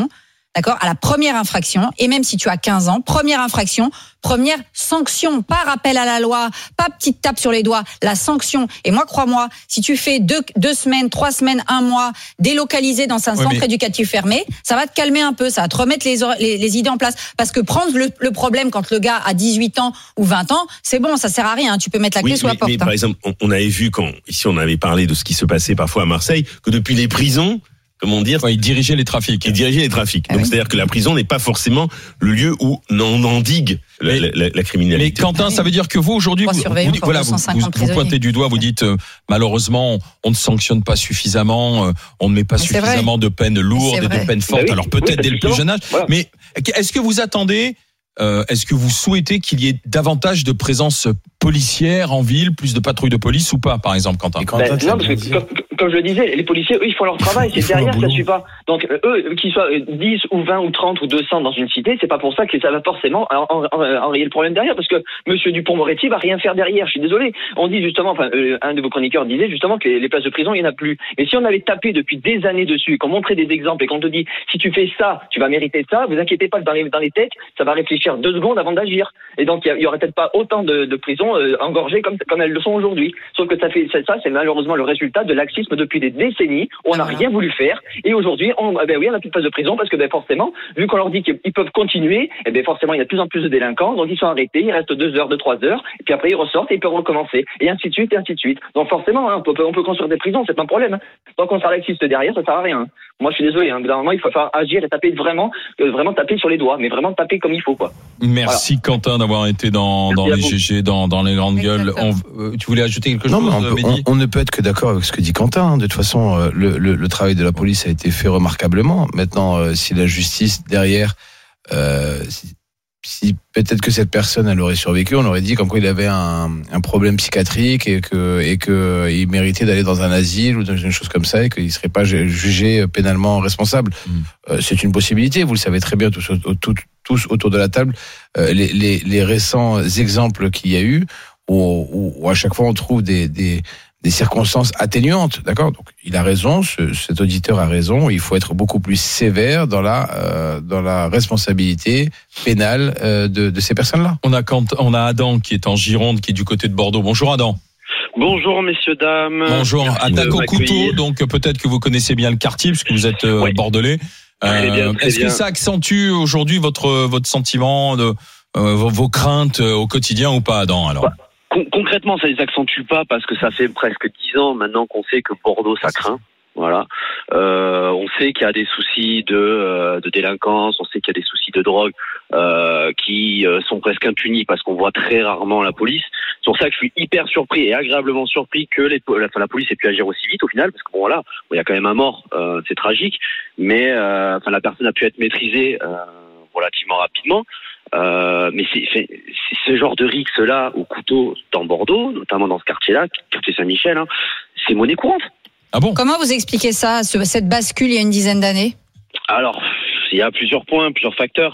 d'accord, à la première infraction, et même si tu as quinze ans, première infraction, première sanction, pas rappel à la loi, pas petite tape sur les doigts, la sanction. Et moi, crois-moi, si tu fais deux, deux semaines, trois semaines, un mois, délocalisé dans un oui, centre mais... éducatif fermé, ça va te calmer un peu, ça va te remettre les, les, les idées en place. Parce que prendre le, le problème quand le gars a dix-huit ans ou vingt ans, c'est bon, ça sert à rien, tu peux mettre la clé oui, sous mais, la porte. Mais, hein. Par exemple, on, on avait vu quand, ici on avait parlé de ce qui se passait parfois à Marseille, que depuis les prisons, comment dire, ouais, il dirigeait les trafics. Il dirigeait les trafics. Ah Donc oui. c'est-à-dire que la prison n'est pas forcément le lieu où on endigue la, la, la, la criminalité. Mais Quentin, ça veut dire que vous aujourd'hui, vous, vous, voilà, vous, vous, vous pointez du doigt, vous dites euh, malheureusement on ne sanctionne pas suffisamment, euh, on ne met pas mais suffisamment de peines lourdes et de peines fortes. Oui. Alors peut-être oui, dès le plus jeune âge. Voilà. Mais est-ce que vous attendez, euh, est-ce que vous souhaitez qu'il y ait davantage de présence policière en ville, plus de patrouilles de police ou pas, par exemple, Quentin? Ben, non, parce que comme, comme je le disais, les policiers, eux, ils font leur travail. C'est derrière, ça suit pas. Donc, eux, qu'ils soient dix ou vingt ou trente ou deux cents dans une cité, c'est pas pour ça que ça va forcément enrayer le problème derrière, parce que Monsieur Dupond-Moretti va rien faire derrière. Je suis désolé. On dit justement, enfin, euh, un de vos chroniqueurs disait justement que les, les places de prison, il y en a plus. Et si on avait tapé depuis des années dessus, qu'on montrait des exemples et qu'on te dit, si tu fais ça, tu vas mériter ça, vous inquiétez pas que dans les, dans les têtes, ça va réfléchir deux secondes avant d'agir. Et donc, il y, y aurait peut-être pas autant de, de prisons euh, engorgées comme, comme elles le sont aujourd'hui. Sauf que ça fait, ça, c'est malheureusement le résultat de laxisme depuis des décennies où on n'a rien voulu faire. Et aujourd'hui, on, ben oui, on n'a plus de place de prison parce que, ben forcément, vu qu'on leur dit qu'ils peuvent continuer, et ben forcément, il y a de plus en plus de délinquants. Donc, ils sont arrêtés, ils restent deux heures, deux, trois heures, et puis après, ils ressortent et ils peuvent recommencer. Et ainsi de suite, et ainsi de suite. Donc, forcément, hein, on, peut, on peut construire des prisons, c'est pas un problème. Hein. Tant qu'on s'arrête derrière, ça sert à rien. Hein. Moi, je suis désolé. Hein. Normalement, il faut faire agir et taper vraiment, euh, vraiment taper sur les doigts, mais vraiment taper comme il faut, quoi. Merci voilà. Quentin d'avoir été dans, dans les G G, dans, dans les grandes gueules. On, euh, tu voulais ajouter quelque non, chose, on, peut, on, on ne peut être que d'accord avec ce que dit Quentin. Hein. De toute façon, euh, le, le, le travail de la police a été fait remarquablement. Maintenant, euh, si la justice derrière, euh, si, si peut-être que cette personne elle aurait survécu, on aurait dit comme quoi il avait un, un problème psychiatrique et que et que il méritait d'aller dans un asile ou dans une chose comme ça et qu'il serait pas jugé pénalement responsable. Mmh. Euh, c'est une possibilité. Vous le savez très bien tous, tous, tous autour de la table. Euh, les, les, les récents exemples qu'il y a eu où, où, où à chaque fois on trouve des, des des circonstances atténuantes, d'accord. Donc il a raison, ce, cet auditeur a raison. Il faut être beaucoup plus sévère dans la euh, dans la responsabilité pénale euh, de, de ces personnes-là. On a quand on a Adam qui est en Gironde, qui est du côté de Bordeaux. Bonjour Adam. Bonjour messieurs dames. Bonjour. Attaque au couteau. Donc peut-être que vous connaissez bien le quartier puisque vous êtes euh, oui. bordelais. Euh, très bien, très est-ce bien. que ça accentue aujourd'hui votre votre sentiment de euh, vos, vos craintes au quotidien ou pas, Adam? Alors. Bah. Concrètement, ça les accentue pas parce que ça fait presque dix ans maintenant qu'on sait que Bordeaux ça craint. Voilà. Euh, on sait qu'il y a des soucis de, euh, de délinquance, on sait qu'il y a des soucis de drogue euh, qui euh, sont presque impunis parce qu'on voit très rarement la police. C'est pour ça que je suis hyper surpris et agréablement surpris que les, la, enfin, la police ait pu agir aussi vite au final, parce que bon voilà, il y a quand même un mort, euh, c'est tragique, mais euh, enfin la personne a pu être maîtrisée euh, relativement rapidement. Euh, mais c'est, c'est, c'est ce genre de rixe-là au couteau dans Bordeaux, notamment dans ce quartier-là, quartier Saint-Michel, hein, c'est monnaie courante. Ah bon? Comment vous expliquez ça, ce, cette bascule il y a une dizaine d'années? Alors, il y a plusieurs points, plusieurs facteurs.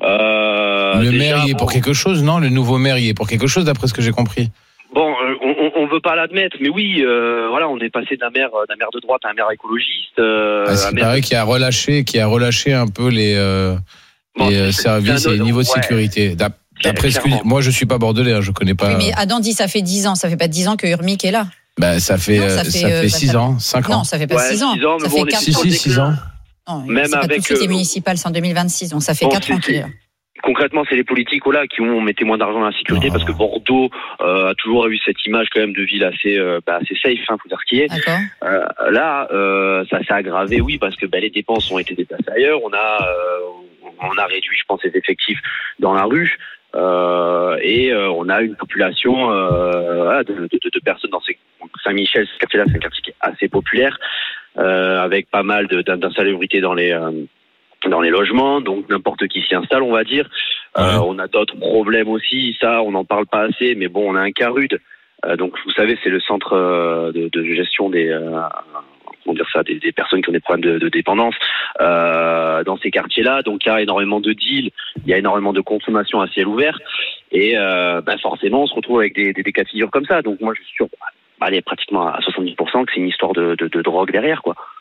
Euh, le déjà, maire y est bon, pour quelque chose, non? Le nouveau maire y est pour quelque chose, d'après ce que j'ai compris. Bon, euh, on, on veut pas l'admettre, mais oui, euh, voilà, on est passé d'un maire, d'un maire de droite à un maire écologiste. Euh, ah, il paraît qu'il a relâché, qu'il a relâché un peu les. Euh... Bon, les services et les niveaux de ouais. sécurité. D'après ce que moi je suis pas bordelais, hein, je connais pas. Oui, mais Adam dit ça fait dix ans, ça fait pas dix ans que Urmic est là. Bah ça fait non, ça fait, ça fait six euh, ans, cinq ans. Non, ça fait pas ouais, six ans. six ans ça fait bon, quatre six, ans. six, six ans. Non, même c'est pas avec tout de suite euh, les municipales, c'est en deux mille vingt-six, donc ça fait bon, quatre ans qu'il est là. Concrètement, c'est les politiques là qui ont metté moins d'argent dans la sécurité, non. Parce que Bordeaux euh, a toujours eu cette image quand même de ville assez, euh, bah, assez safe, hein, faut dire ce qui est. Euh, là, euh, ça s'est aggravé, oui, parce que bah, les dépenses ont été déplacées ailleurs. On a, euh, on a réduit, je pense, les effectifs dans la rue. Euh, et euh, on a une population euh, de, de, de personnes dans ces Saint-Michel, ce quartier-là, c'est un quartier qui est assez populaire, euh, avec pas mal de, d'insalubrité dans les euh, dans les logements, donc n'importe qui s'y installe, on va dire. Euh, on a d'autres problèmes aussi, ça, on n'en parle pas assez, mais bon, on a un CARUD, euh, donc vous savez, c'est le centre euh, de, de gestion des euh, comment dire ça, des, des personnes qui ont des problèmes de, de dépendance euh, dans ces quartiers-là. Donc il y a énormément de deals, il y a énormément de consommation à ciel ouvert, et euh, ben forcément, on se retrouve avec des, des, des cas de figure comme ça. Donc moi, je suis sûr, allez, pratiquement à soixante-dix pour cent que c'est une histoire de, de, de drogue derrière, quoi.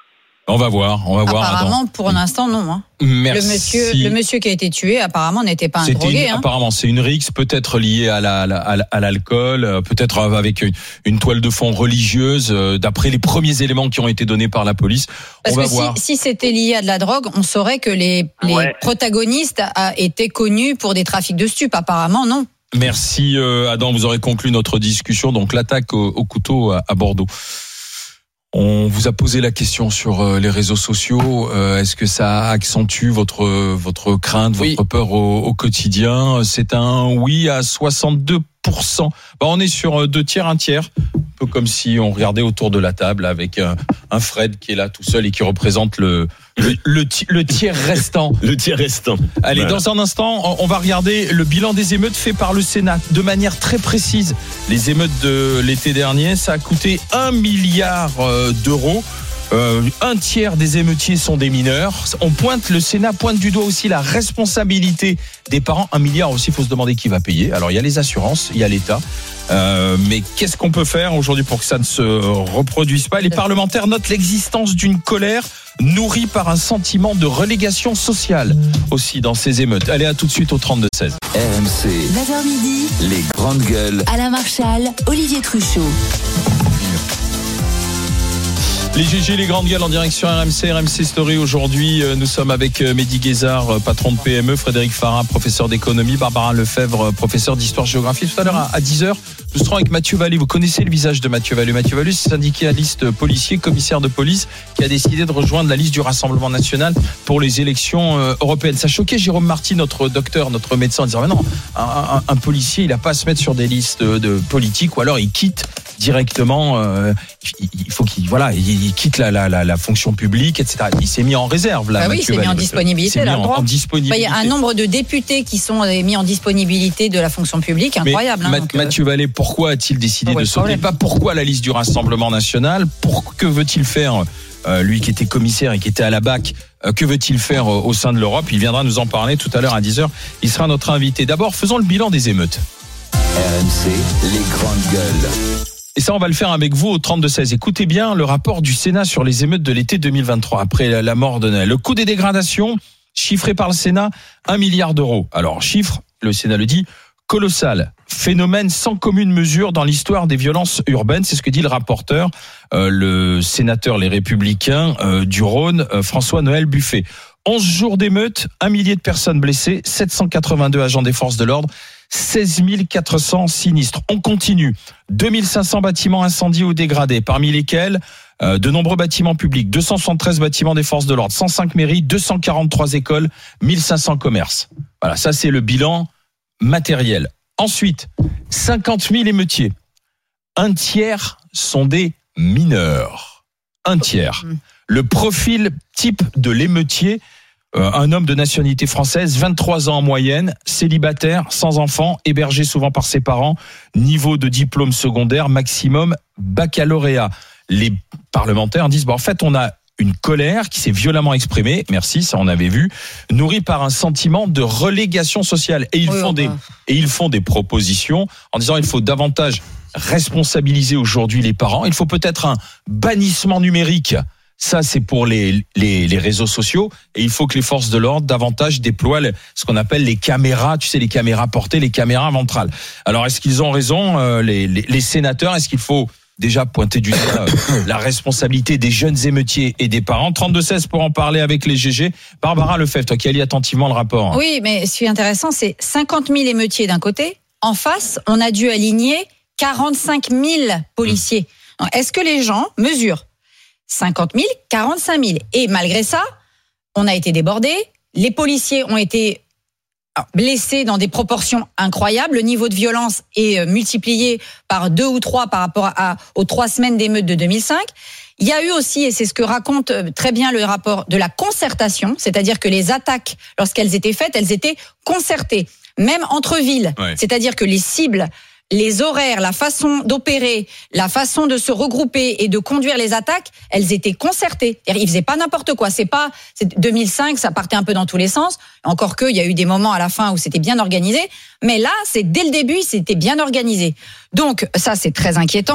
On va voir, on va voir. Apparemment, pour l'instant, non. Hein. Merci. Le monsieur, le monsieur qui a été tué, apparemment, n'était pas un C'était drogué. Une, hein. Apparemment, c'est une rixe, peut-être liée à, la, à, à l'alcool, peut-être avec une, une toile de fond religieuse, d'après les premiers éléments qui ont été donnés par la police. Parce on va que voir. Si, si c'était lié à de la drogue, on saurait que les, les ouais. protagonistes a, étaient connus pour des trafics de stupes. Apparemment, non. Merci Adam, vous aurez conclu notre discussion. Donc l'attaque au, au couteau à, à Bordeaux. On vous a posé la question sur les réseaux sociaux. Euh, est-ce que ça accentue votre votre crainte, votre oui. peur au, au quotidien? C'est un oui à soixante-deux pour cent. Bah, on est sur deux tiers, un tiers. Un peu comme si on regardait autour de la table avec un, un Fred qui est là tout seul et qui représente le le, le, le tiers restant. Le tiers restant. Allez, voilà. Dans un instant, on va regarder le bilan des émeutes fait par le Sénat de manière très précise. Les émeutes de l'été dernier, ça a coûté un milliard d'euros. Euh, un tiers des émeutiers sont des mineurs. On pointe, le Sénat pointe du doigt aussi la responsabilité des parents. Un milliard aussi, il faut se demander qui va payer. Alors il y a les assurances, il y a l'État. Euh, mais qu'est-ce qu'on peut faire aujourd'hui pour que ça ne se reproduise pas? Les parlementaires notent l'existence d'une colère nourrie par un sentiment de relégation sociale aussi dans ces émeutes. Allez, à tout de suite au trente-deux seize. R M C. neuf heures midi. Les grandes gueules. Alain Marchal, Olivier Truchot. Les G G, les grandes gueules en direction R M C, R M C Story. Aujourd'hui, nous sommes avec Mehdi Guézard, patron de P M E, Frédéric Farah, professeur d'économie, Barbara Lefebvre, professeur d'histoire-géographie. Tout à l'heure, à dix heures, nous serons avec Mathieu Vallée. Vous connaissez le visage de Mathieu Vallée. Mathieu Vallée, c'est syndicaliste policier, commissaire de police, qui a décidé de rejoindre la liste du Rassemblement national pour les élections européennes. Ça choquait Jérôme Marty, notre docteur, notre médecin, en disant mais non, un, un, un policier, il n'a pas à se mettre sur des listes de politiques, ou alors il quitte directement. Euh, il faut qu'il voilà, il, il quitte la, la, la, la fonction publique, et cetera. Il s'est mis en réserve là. Bah oui, il s'est mis en disponibilité. Il là, en, en disponibilité. Il y a un nombre de députés qui sont mis en disponibilité de la fonction publique, incroyable. Mais, hein, donc, Mathieu Vallée, pourquoi a-t-il décidé oh, ouais, de sauter? Pas pourquoi la liste du Rassemblement national? Pour que veut-il faire? Euh, lui qui était commissaire et qui était à la B A C, euh, que veut-il faire euh, au sein de l'Europe? Il viendra nous en parler tout à l'heure à dix heures. Il sera notre invité. D'abord, faisons le bilan des émeutes. R M C, les grandes gueules. Et ça, on va le faire avec vous au trente-deux seize. Écoutez bien le rapport du Sénat sur les émeutes de l'été deux mille vingt-trois, après la mort de Noël. Le coût des dégradations, chiffré par le Sénat, un milliard d'euros. Alors, chiffre, le Sénat le dit, colossal. Phénomène sans commune mesure dans l'histoire des violences urbaines. C'est ce que dit le rapporteur, euh, le sénateur Les Républicains euh, du Rhône, euh, François-Noël Buffet. onze jours d'émeutes, un millier de personnes blessées, sept cent quatre-vingt-deux agents des forces de l'ordre, seize mille quatre cents sinistres. On continue. deux mille cinq cents bâtiments incendiés ou dégradés, parmi lesquels euh, de nombreux bâtiments publics, deux cent soixante-treize bâtiments des forces de l'ordre, cent cinq mairies, deux cent quarante-trois écoles, mille cinq cents commerces. Voilà, ça c'est le bilan matériel. Ensuite, cinquante mille émeutiers. Un tiers sont des mineurs. Un tiers. Le profil type de l'émeutier, euh, un homme de nationalité française, vingt-trois ans en moyenne, célibataire, sans enfant, hébergé souvent par ses parents, niveau de diplôme secondaire, maximum baccalauréat. Les parlementaires disent, bon, en fait, on a une colère qui s'est violemment exprimée, merci, ça on avait vu, nourrie par un sentiment de relégation sociale. Et ils oui, font des, et ils font des propositions en disant il faut davantage responsabiliser aujourd'hui les parents. Il faut peut-être un bannissement numérique. Ça, c'est pour les, les, les réseaux sociaux. Et il faut que les forces de l'ordre davantage déploient ce qu'on appelle les caméras, tu sais, les caméras portées, les caméras ventrales. Alors, est-ce qu'ils ont raison, euh, les, les, les sénateurs? Est-ce qu'il faut déjà pointer du doigt la responsabilité des jeunes émeutiers et des parents? trente-deux seize pour en parler avec les G G. Barbara Lefebvre, toi qui as lu attentivement le rapport. Oui, mais ce qui est intéressant, c'est cinquante mille émeutiers d'un côté. En face, on a dû aligner quarante-cinq mille policiers. Mmh. Est-ce que les gens mesurent cinquante mille, quarante-cinq mille? Et malgré ça, on a été débordés. Les policiers ont été blessés dans des proportions incroyables. Le niveau de violence est multiplié par deux ou trois par rapport à, aux trois semaines d'émeutes de deux mille cinq. Il y a eu aussi, et c'est ce que raconte très bien le rapport, de la concertation, c'est-à-dire que les attaques, lorsqu'elles étaient faites, elles étaient concertées, même entre villes. Ouais. C'est-à-dire que les cibles, les horaires, la façon d'opérer, la façon de se regrouper et de conduire les attaques, elles étaient concertées. Ils faisaient pas n'importe quoi. C'est pas, c'est deux mille cinq, ça partait un peu dans tous les sens. Encore que, il y a eu des moments à la fin où c'était bien organisé. Mais là, c'est dès le début, c'était bien organisé. Donc, ça, c'est très inquiétant.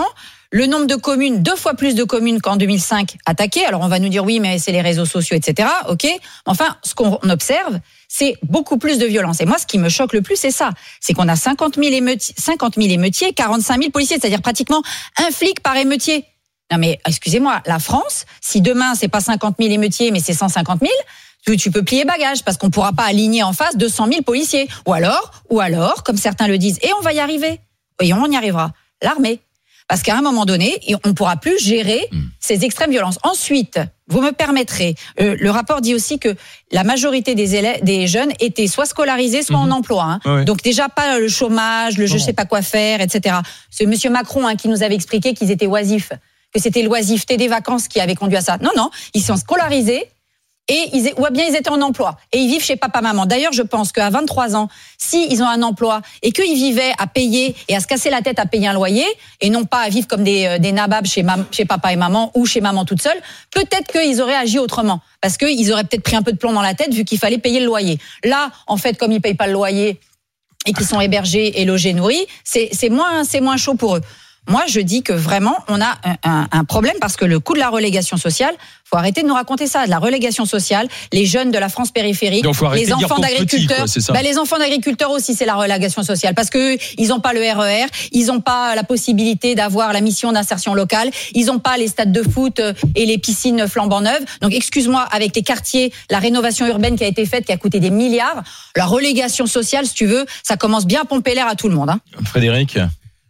le nombre de communes, deux fois plus de communes qu'en deux mille cinq attaquées. Alors on va nous dire oui, mais c'est les réseaux sociaux, et cetera. Ok. Enfin, ce qu'on observe, c'est beaucoup plus de violence. Et moi, ce qui me choque le plus, c'est ça. C'est qu'on a cinquante mille émeutiers, cinquante mille émeutiers, quarante-cinq mille policiers, c'est-à-dire pratiquement un flic par émeutier. Non mais, excusez-moi, la France, si demain c'est pas cinquante mille émeutiers, mais c'est cent cinquante mille, tu, tu peux plier bagage parce qu'on pourra pas aligner en face deux cent mille policiers. Ou alors, ou alors, comme certains le disent, et on va y arriver. Et on y arrivera. L'armée. Parce qu'à un moment donné, on ne pourra plus gérer mmh. ces extrêmes violences. Ensuite, vous me permettrez, euh, le rapport dit aussi que la majorité des élèves, des jeunes étaient soit scolarisés, soit mmh. en emploi. Hein. Ah oui. Donc déjà pas le chômage, le je ne sais pas quoi faire, et cetera. C'est Monsieur Macron hein, qui nous avait expliqué qu'ils étaient oisifs, que c'était l'oisiveté des vacances qui avait conduit à ça. Non, non, ils sont scolarisés. Et ils, ou bien ils étaient en emploi et ils vivent chez papa-maman. D'ailleurs, je pense qu'à vingt-trois ans, si ils ont un emploi et qu'ils vivaient à payer et à se casser la tête à payer un loyer et non pas à vivre comme des, des nababs chez, mam, chez papa et maman ou chez maman toute seule, peut-être qu'ils auraient agi autrement. Parce qu'ils auraient peut-être pris un peu de plomb dans la tête vu qu'il fallait payer le loyer. Là, en fait, comme ils payent pas le loyer et qu'ils sont hébergés et logés, nourris, c'est, c'est moins, c'est moins chaud pour eux. Moi, je dis que vraiment, on a un, un, un problème parce que le coût de la relégation sociale, faut arrêter de nous raconter ça. De la relégation sociale, les jeunes de la France périphérique, les enfants d'agriculteurs, petit, quoi, bah, les enfants d'agriculteurs aussi, c'est la relégation sociale parce que ils n'ont pas le R E R, ils n'ont pas la possibilité d'avoir la mission d'insertion locale, ils n'ont pas les stades de foot et les piscines flambant neuves. Donc, excuse-moi, avec les quartiers, la rénovation urbaine qui a été faite, qui a coûté des milliards, la relégation sociale, si tu veux, ça commence bien à pomper l'air à tout le monde. Hein. Frédéric.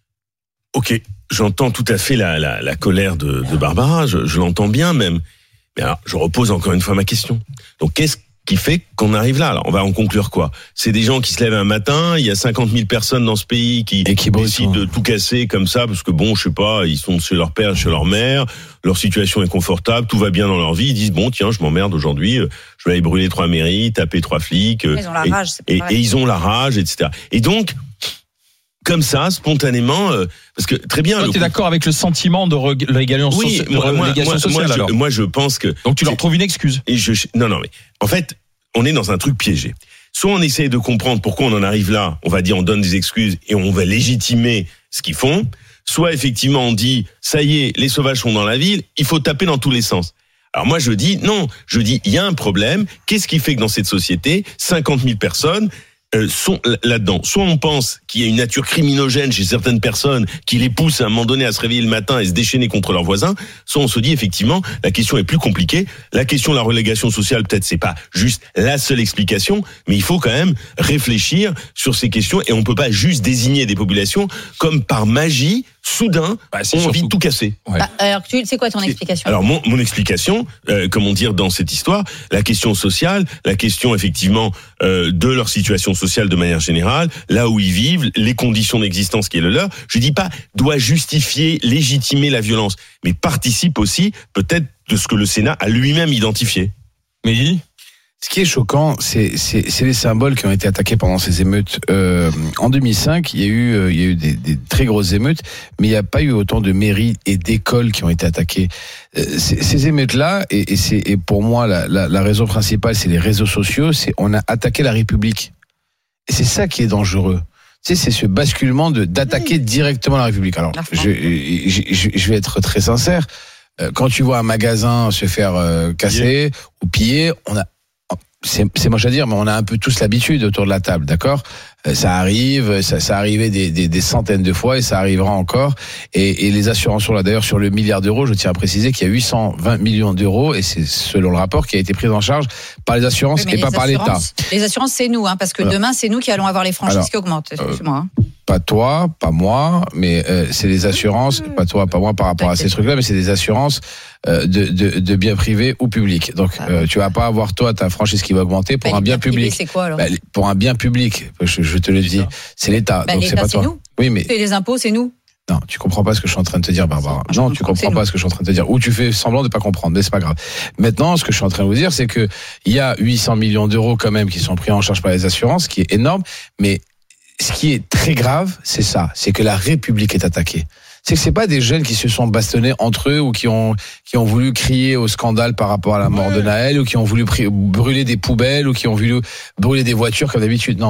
Ok, j'entends tout à fait la, la, la colère de, de Barbara, je, je l'entends bien même. Mais alors, je repose encore une fois ma question. Donc, qu'est-ce qui fait qu'on arrive là? Alors, on va en conclure quoi? C'est des gens qui se lèvent un matin, il y a cinquante mille personnes dans ce pays qui, et qui décident de tout casser comme ça, parce que bon, je sais pas, ils sont chez leur père, chez leur mère, leur situation est confortable, tout va bien dans leur vie, ils disent bon, tiens, je m'emmerde aujourd'hui, je vais aller brûler trois mairies, taper trois flics. Ils ont la et, rage, c'est et, et ils ont la rage, et cetera. Et donc, comme ça, spontanément, euh, parce que très bien. Tu es d'accord avec le sentiment de relégation, oui, soci... moi, moi, relégation moi, sociale moi, alors. Je, moi, je pense que. Donc tu leur trouves une excuse. Et je, non, non, mais en fait, on est dans un truc piégé. Soit on essaie de comprendre pourquoi on en arrive là, on va dire, on donne des excuses et on va légitimer ce qu'ils font. Soit effectivement on dit, ça y est, les sauvages sont dans la ville, il faut taper dans tous les sens. Alors moi je dis non, je dis il y a un problème. Qu'est-ce qui fait que dans cette société, cinquante mille personnes Euh, sont là-dedans. Soit on pense qu'il y a une nature criminogène chez certaines personnes qui les pousse à un moment donné à se réveiller le matin et se déchaîner contre leurs voisins, soit on se dit effectivement la question est plus compliquée. La question de la relégation sociale, peut-être c'est pas juste la seule explication, mais il faut quand même réfléchir sur ces questions et on peut pas juste désigner des populations comme par magie soudain, bah, on a envie de tout casser. Ouais. Bah, alors, tu, c'est quoi ton explication? Alors, mon, mon explication, euh, comment dire, dans cette histoire, la question sociale, la question, effectivement, euh, de leur situation sociale de manière générale, là où ils vivent, les conditions d'existence qui est le leur, je dis pas, doit justifier, légitimer la violence, mais participe aussi, peut-être, de ce que le Sénat a lui-même identifié. Mais ce qui est choquant, c'est, c'est, c'est les symboles qui ont été attaqués pendant ces émeutes. Euh, en deux mille cinq, il y a eu, euh, il y a eu des, des très grosses émeutes, mais il n'y a pas eu autant de mairies et d'écoles qui ont été attaquées. Euh, ces, ces émeutes-là, et, et c'est et pour moi la, la, la raison principale, c'est les réseaux sociaux. C'est on a attaqué la République, et c'est ça qui est dangereux. Tu sais, c'est ce basculement de d'attaquer directement la République. Alors, je, je, je, je vais être très sincère. Quand tu vois un magasin se faire euh, casser yeah. ou piller, on a C'est, c'est moche à dire, mais on a un peu tous l'habitude autour de la table, d'accord ? euh, Ça arrive, ça, ça arrivait des, des, des centaines de fois et ça arrivera encore. Et, et les assurances sont là. D'ailleurs, sur le milliard d'euros, je tiens à préciser qu'il y a huit cent vingt millions d'euros et c'est selon le rapport qui a été pris en charge par les assurances oui, et les pas par l'État. Les assurances, c'est nous, hein, parce que alors, demain, c'est nous qui allons avoir les franchises alors, qui augmentent. Excuse-moi. Euh, Pas toi, pas moi, mais euh, c'est les assurances, pas toi, pas moi par rapport à ces trucs-là, mais c'est des assurances euh, de, de, de biens privés ou publics. Donc euh, tu vas pas avoir toi ta franchise qui va augmenter pour bah, un bien public. C'est quoi alors ? Bah, pour un bien public, je, je te le dis, c'est l'État. Bah, donc l'État, c'est pas c'est toi. Nous. Oui, mais et les impôts, c'est nous. Non, tu comprends pas ce que je suis en train de te dire, Barbara. Je non, tu comprends pas nous. ce que je suis en train de te dire. Ou tu fais semblant de pas comprendre, mais c'est pas grave. Maintenant, ce que je suis en train de vous dire, c'est que il y a huit cents millions d'euros quand même qui sont pris en charge par les assurances, ce qui est énorme, mais ce qui est très grave, c'est ça, c'est que la République est attaquée. C'est que c'est pas des jeunes qui se sont bastonnés entre eux ou qui ont qui ont voulu crier au scandale par rapport à la mort ouais. de Naël ou qui ont voulu brûler des poubelles ou qui ont voulu brûler des voitures comme d'habitude. Non,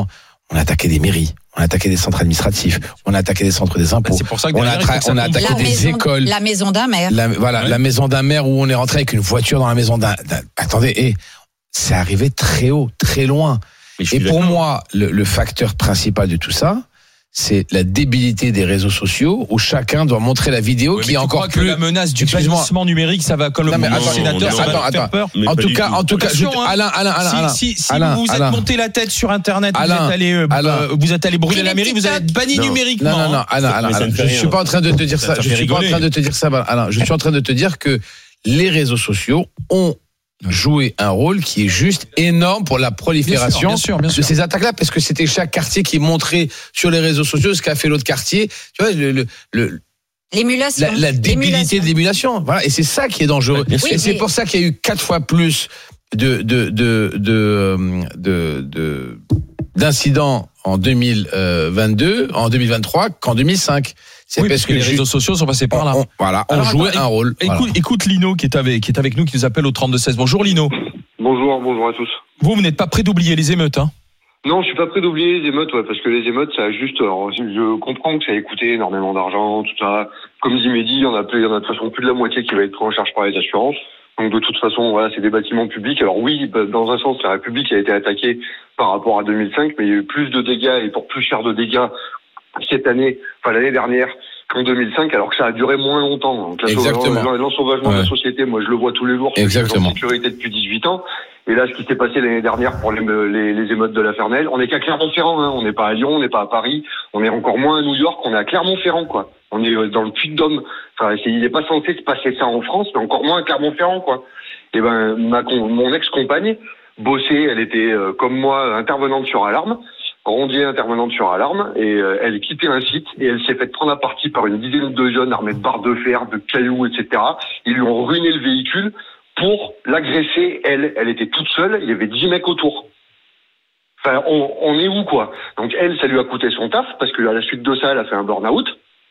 on a attaqué des mairies, on a attaqué des centres administratifs, on a attaqué des centres des impôts. Bah, c'est pour ça que on a, tra- on a attaqué la des maison, écoles. La maison d'un maire. La, voilà, ouais. la maison d'un maire où on est rentré avec une voiture dans la maison d'un. d'un attendez, et c'est arrivé très haut, très loin. Et pour moi, le, le facteur principal de tout ça, c'est la débilité des réseaux sociaux où chacun doit montrer la vidéo ouais, qui est encore plus. Que la menace du bannissement numérique, ça va comme le sénateur, ça va faire peur. En tout cas, en tout cas, je, Alain, Alain, Alain, Alain, si, si, si Alain, vous vous êtes Alain, monté la tête sur Internet, Alain, vous êtes allé, euh, Alain, vous êtes allé brûler la mairie, vous allez être banni non, numériquement. Non, non, non, Alain, Alain, Alain, je suis pas en train de te dire ça. ça je suis rigoler. pas en train de te dire ça, Alain. Je suis en train de te dire que les réseaux sociaux ont jouer un rôle qui est juste énorme pour la prolifération bien sûr, bien sûr, bien sûr. de ces attaques-là, parce que c'était chaque quartier qui montrait sur les réseaux sociaux ce qu'a fait l'autre quartier. Tu vois, le, le, le l'émulation, la, la débilité l'émulation. de l'émulation. Voilà, et c'est ça qui est dangereux. Oui, et c'est mais... pour ça qu'il y a eu quatre fois plus de de de de de, de d'incidents en deux mille vingt-deux, en deux mille vingt-trois qu'en deux mille cinq. C'est oui, parce que les réseaux sociaux sont passés par là. On, voilà, on Alors, jouait attends, un rôle. Écoute, voilà. écoute Lino qui est avec qui est avec nous, qui nous appelle au trente-deux seize. Bonjour Lino. Bonjour, bonjour à tous. Vous, vous n'êtes pas prêt d'oublier les émeutes, hein? Non, je suis pas prêt d'oublier les émeutes, ouais, parce que les émeutes, ça a juste. Alors, je comprends que ça a coûté énormément d'argent, tout ça. Comme dit Mehdi, il y en a plus, il y en a de toute façon plus de la moitié qui va être pris en charge par les assurances. Donc de toute façon, voilà, c'est des bâtiments publics. Alors oui, dans un sens, la République a été attaquée par rapport à deux mille cinq, mais il y a eu plus de dégâts et pour plus cher de dégâts cette année, enfin l'année dernière, qu'en deux mille cinq, alors que ça a duré moins longtemps. Donc, Exactement. L'ensauvagement ouais. de la société, moi je le vois tous les jours. Exactement. Je suis en sécurité depuis dix-huit ans. Et là, ce qui s'est passé l'année dernière pour les, les, les émeutes de la Fernelle, on n'est qu'à Clermont-Ferrand, hein. On n'est pas à Lyon, on n'est pas à Paris, on est encore moins à New York, on est à Clermont-Ferrand, quoi. On est dans le Puy-de-Dôme. Enfin, c'est, il n'est pas censé se passer ça en France, mais encore moins à Clermont-Ferrand, quoi. Et ben, ma, mon ex-compagne bossait, elle était euh, comme moi intervenante sur alarme. On dit intervenante sur alarme et euh, elle quittait un site et elle s'est faite prendre à partie par une dizaine de jeunes armés de barres de fer, de cailloux, et cetera. Ils lui ont ruiné le véhicule pour l'agresser. Elle, elle était toute seule. Il y avait dix mecs autour. Enfin, on, on est où, quoi? Donc elle, ça lui a coûté son taf parce que à la suite de ça, elle a fait un burn-out.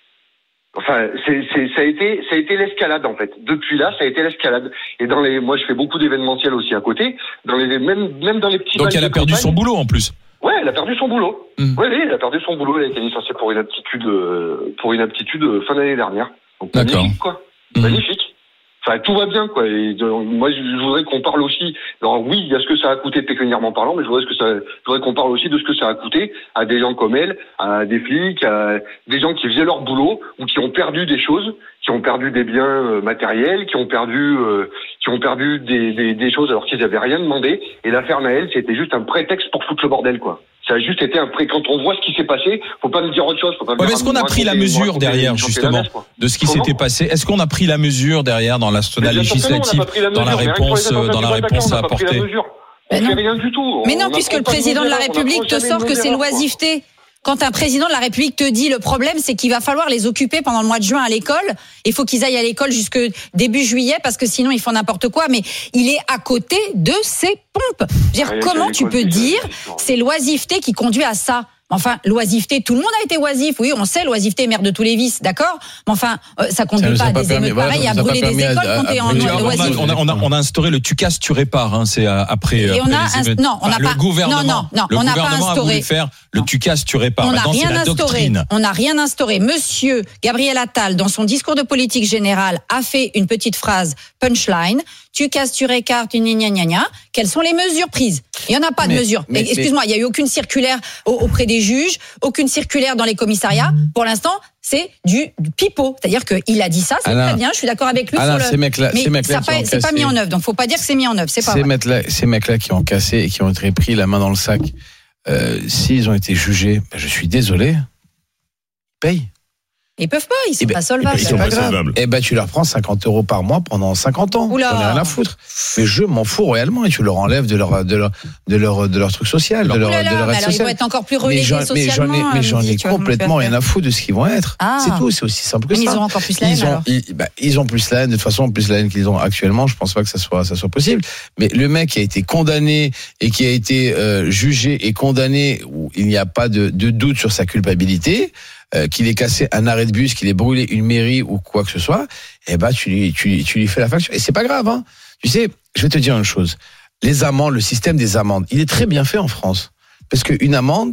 Enfin, c'est, c'est, ça a été, ça a été l'escalade en fait. Depuis là, ça a été l'escalade. Et dans les, moi, je fais beaucoup d'événementiels aussi à côté. Dans les, même, même dans les petits. Donc elle a perdu son boulot en plus. Ouais, elle a perdu son boulot. Mmh. Oui, oui, elle a perdu son boulot. Elle a été licenciée pour une aptitude, euh, pour une aptitude euh, fin d'année dernière. Donc, D'accord. Magnifique, quoi. Mmh. Magnifique. Enfin, tout va bien, quoi. Et de, moi, je, je voudrais qu'on parle aussi. Alors, oui, il y a ce que ça a coûté pécuniairement parlant, mais je voudrais, ce que ça, je voudrais qu'on parle aussi de ce que ça a coûté à des gens comme elle, à des flics, à des gens qui faisaient leur boulot ou qui ont perdu des choses, qui ont perdu des biens euh, matériels, qui ont perdu, euh, qui ont perdu des, des, des choses alors qu'ils n'avaient rien demandé. Et l'affaire Naël, c'était juste un prétexte pour foutre le bordel, quoi. Ça a juste été un pré. Quand on voit ce qui s'est passé, faut pas nous dire autre chose. Faut pas ouais, mais est-ce qu'on a pris la mesure derrière, justement, de ce qui Comment s'était passé? Est-ce qu'on a pris la mesure derrière dans l'arsenal législatif, dans la réponse, dans la réponse à apporter? On fait rien du tout. Mais non, puisque le président de la République te sort que c'est l'oisiveté. Quand un président de la République te dit le problème, c'est qu'il va falloir les occuper pendant le mois de juin à l'école. Il faut qu'ils aillent à l'école jusque début juillet parce que sinon ils font n'importe quoi. Mais il est à côté de ses pompes. Je veux dire, comment tu peux dire c'est l'oisiveté qui conduit à ça? Enfin, l'oisiveté, tout le monde a été oisif. Oui, on sait, l'oisiveté est mère de tous les vices, d'accord? Mais enfin, euh, ça conduit ça pas à des émeutes pareilles, à brûler des écoles quand t'es en oisif. On a, on, a, on a instauré le tu casses, tu répares, hein, c'est après, Et après on a les émeutes. Non, on n'a enfin, pas. Le gouvernement, non, non, non, le on n'a gouvernement pas instauré. a voulu faire le tu casses, tu répares. On n'a rien la instauré. On n'a rien instauré. Monsieur Gabriel Attal, dans son discours de politique générale, a fait une petite phrase punchline. Tu casses, tu récartes, gna gna gna gna. Quelles sont les mesures prises? Il n'y en a pas de mais, mesures. Mais, Excuse-moi, il n'y a eu aucune circulaire auprès des juges, aucune circulaire dans les commissariats. Pour l'instant, c'est du, du pipeau. C'est-à-dire qu'il a dit ça, c'est Alain, très bien, je suis d'accord avec lui. Alain, sur le... ces mecs-là, mais ces mecs-là ça c'est pas mis en œuvre, donc faut pas dire que c'est mis en œuvre. C'est pas ces vrai. Mecs-là, ces mecs-là qui ont cassé et qui ont été pris la main dans le sac, euh, s'ils ont été jugés, ben je suis désolé, ils payent. Ils peuvent pas, ils sont eh ben, pas solvables. Ils sont pas solvables. Eh ben, tu leur prends cinquante euros par mois pendant cinquante ans. Oula. J'en ai rien à foutre. Mais je m'en fous réellement et tu leur enlèves de leur, de leur, de leur, de leur truc social, de leur, Oulala, de leur aide alors sociale. Ils vont être encore plus relégués mais j'en, socialement. Mais j'en ai, mais j'en ai complètement rien à foutre de ce qu'ils vont être. Ah. C'est tout, c'est aussi simple que mais ça. Ils ont encore plus la haine, ils ont, alors. Ils, bah, ils ont plus la haine. De toute façon, plus la haine qu'ils ont actuellement, je pense pas que ça soit, ça soit possible. Mais le mec qui a été condamné et qui a été euh, jugé et condamné où il n'y a pas de, de doute sur sa culpabilité, Euh, qu'il ait cassé un arrêt de bus, qu'il ait brûlé une mairie ou quoi que ce soit, eh ben tu lui, tu, tu lui fais la facture. Et c'est pas grave, hein. Tu sais, je vais te dire une chose. Les amendes, le système des amendes, il est très bien fait en France. Parce qu'une amende,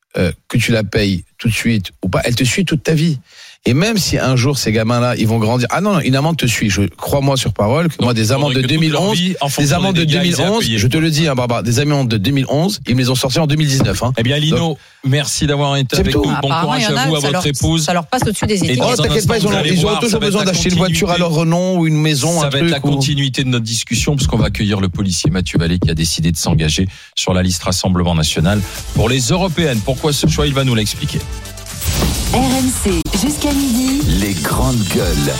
euh, que tu la payes tout de suite ou pas, elle te suit toute ta vie. Et même si un jour ces gamins-là, ils vont grandir, ah non, une amende te suit. Je crois-moi sur parole que donc, moi des amendes de deux mille onze, vie, des amendes de deux mille onze, je te le dis, hein, Barbara, des amendes de deux mille onze, ils me les ont sortis en deux mille dix-neuf. Hein. Eh bien, Lino, donc, merci d'avoir été avec nous. Bon courage à vous, à votre leur, épouse. Ça leur passe au-dessus des étiquettes. Oh, t'inquiète pas, ils, ont, ils auront toujours besoin d'acheter une voiture à leur nom ou une maison. Ça un va truc, être la ou... continuité de notre discussion, parce qu'on va accueillir le policier Mathieu Vallée qui a décidé de s'engager sur la liste Rassemblement National pour les européennes. Pourquoi ce choix? Il va nous l'expliquer. R M C jusqu'à midi. Les grandes gueules.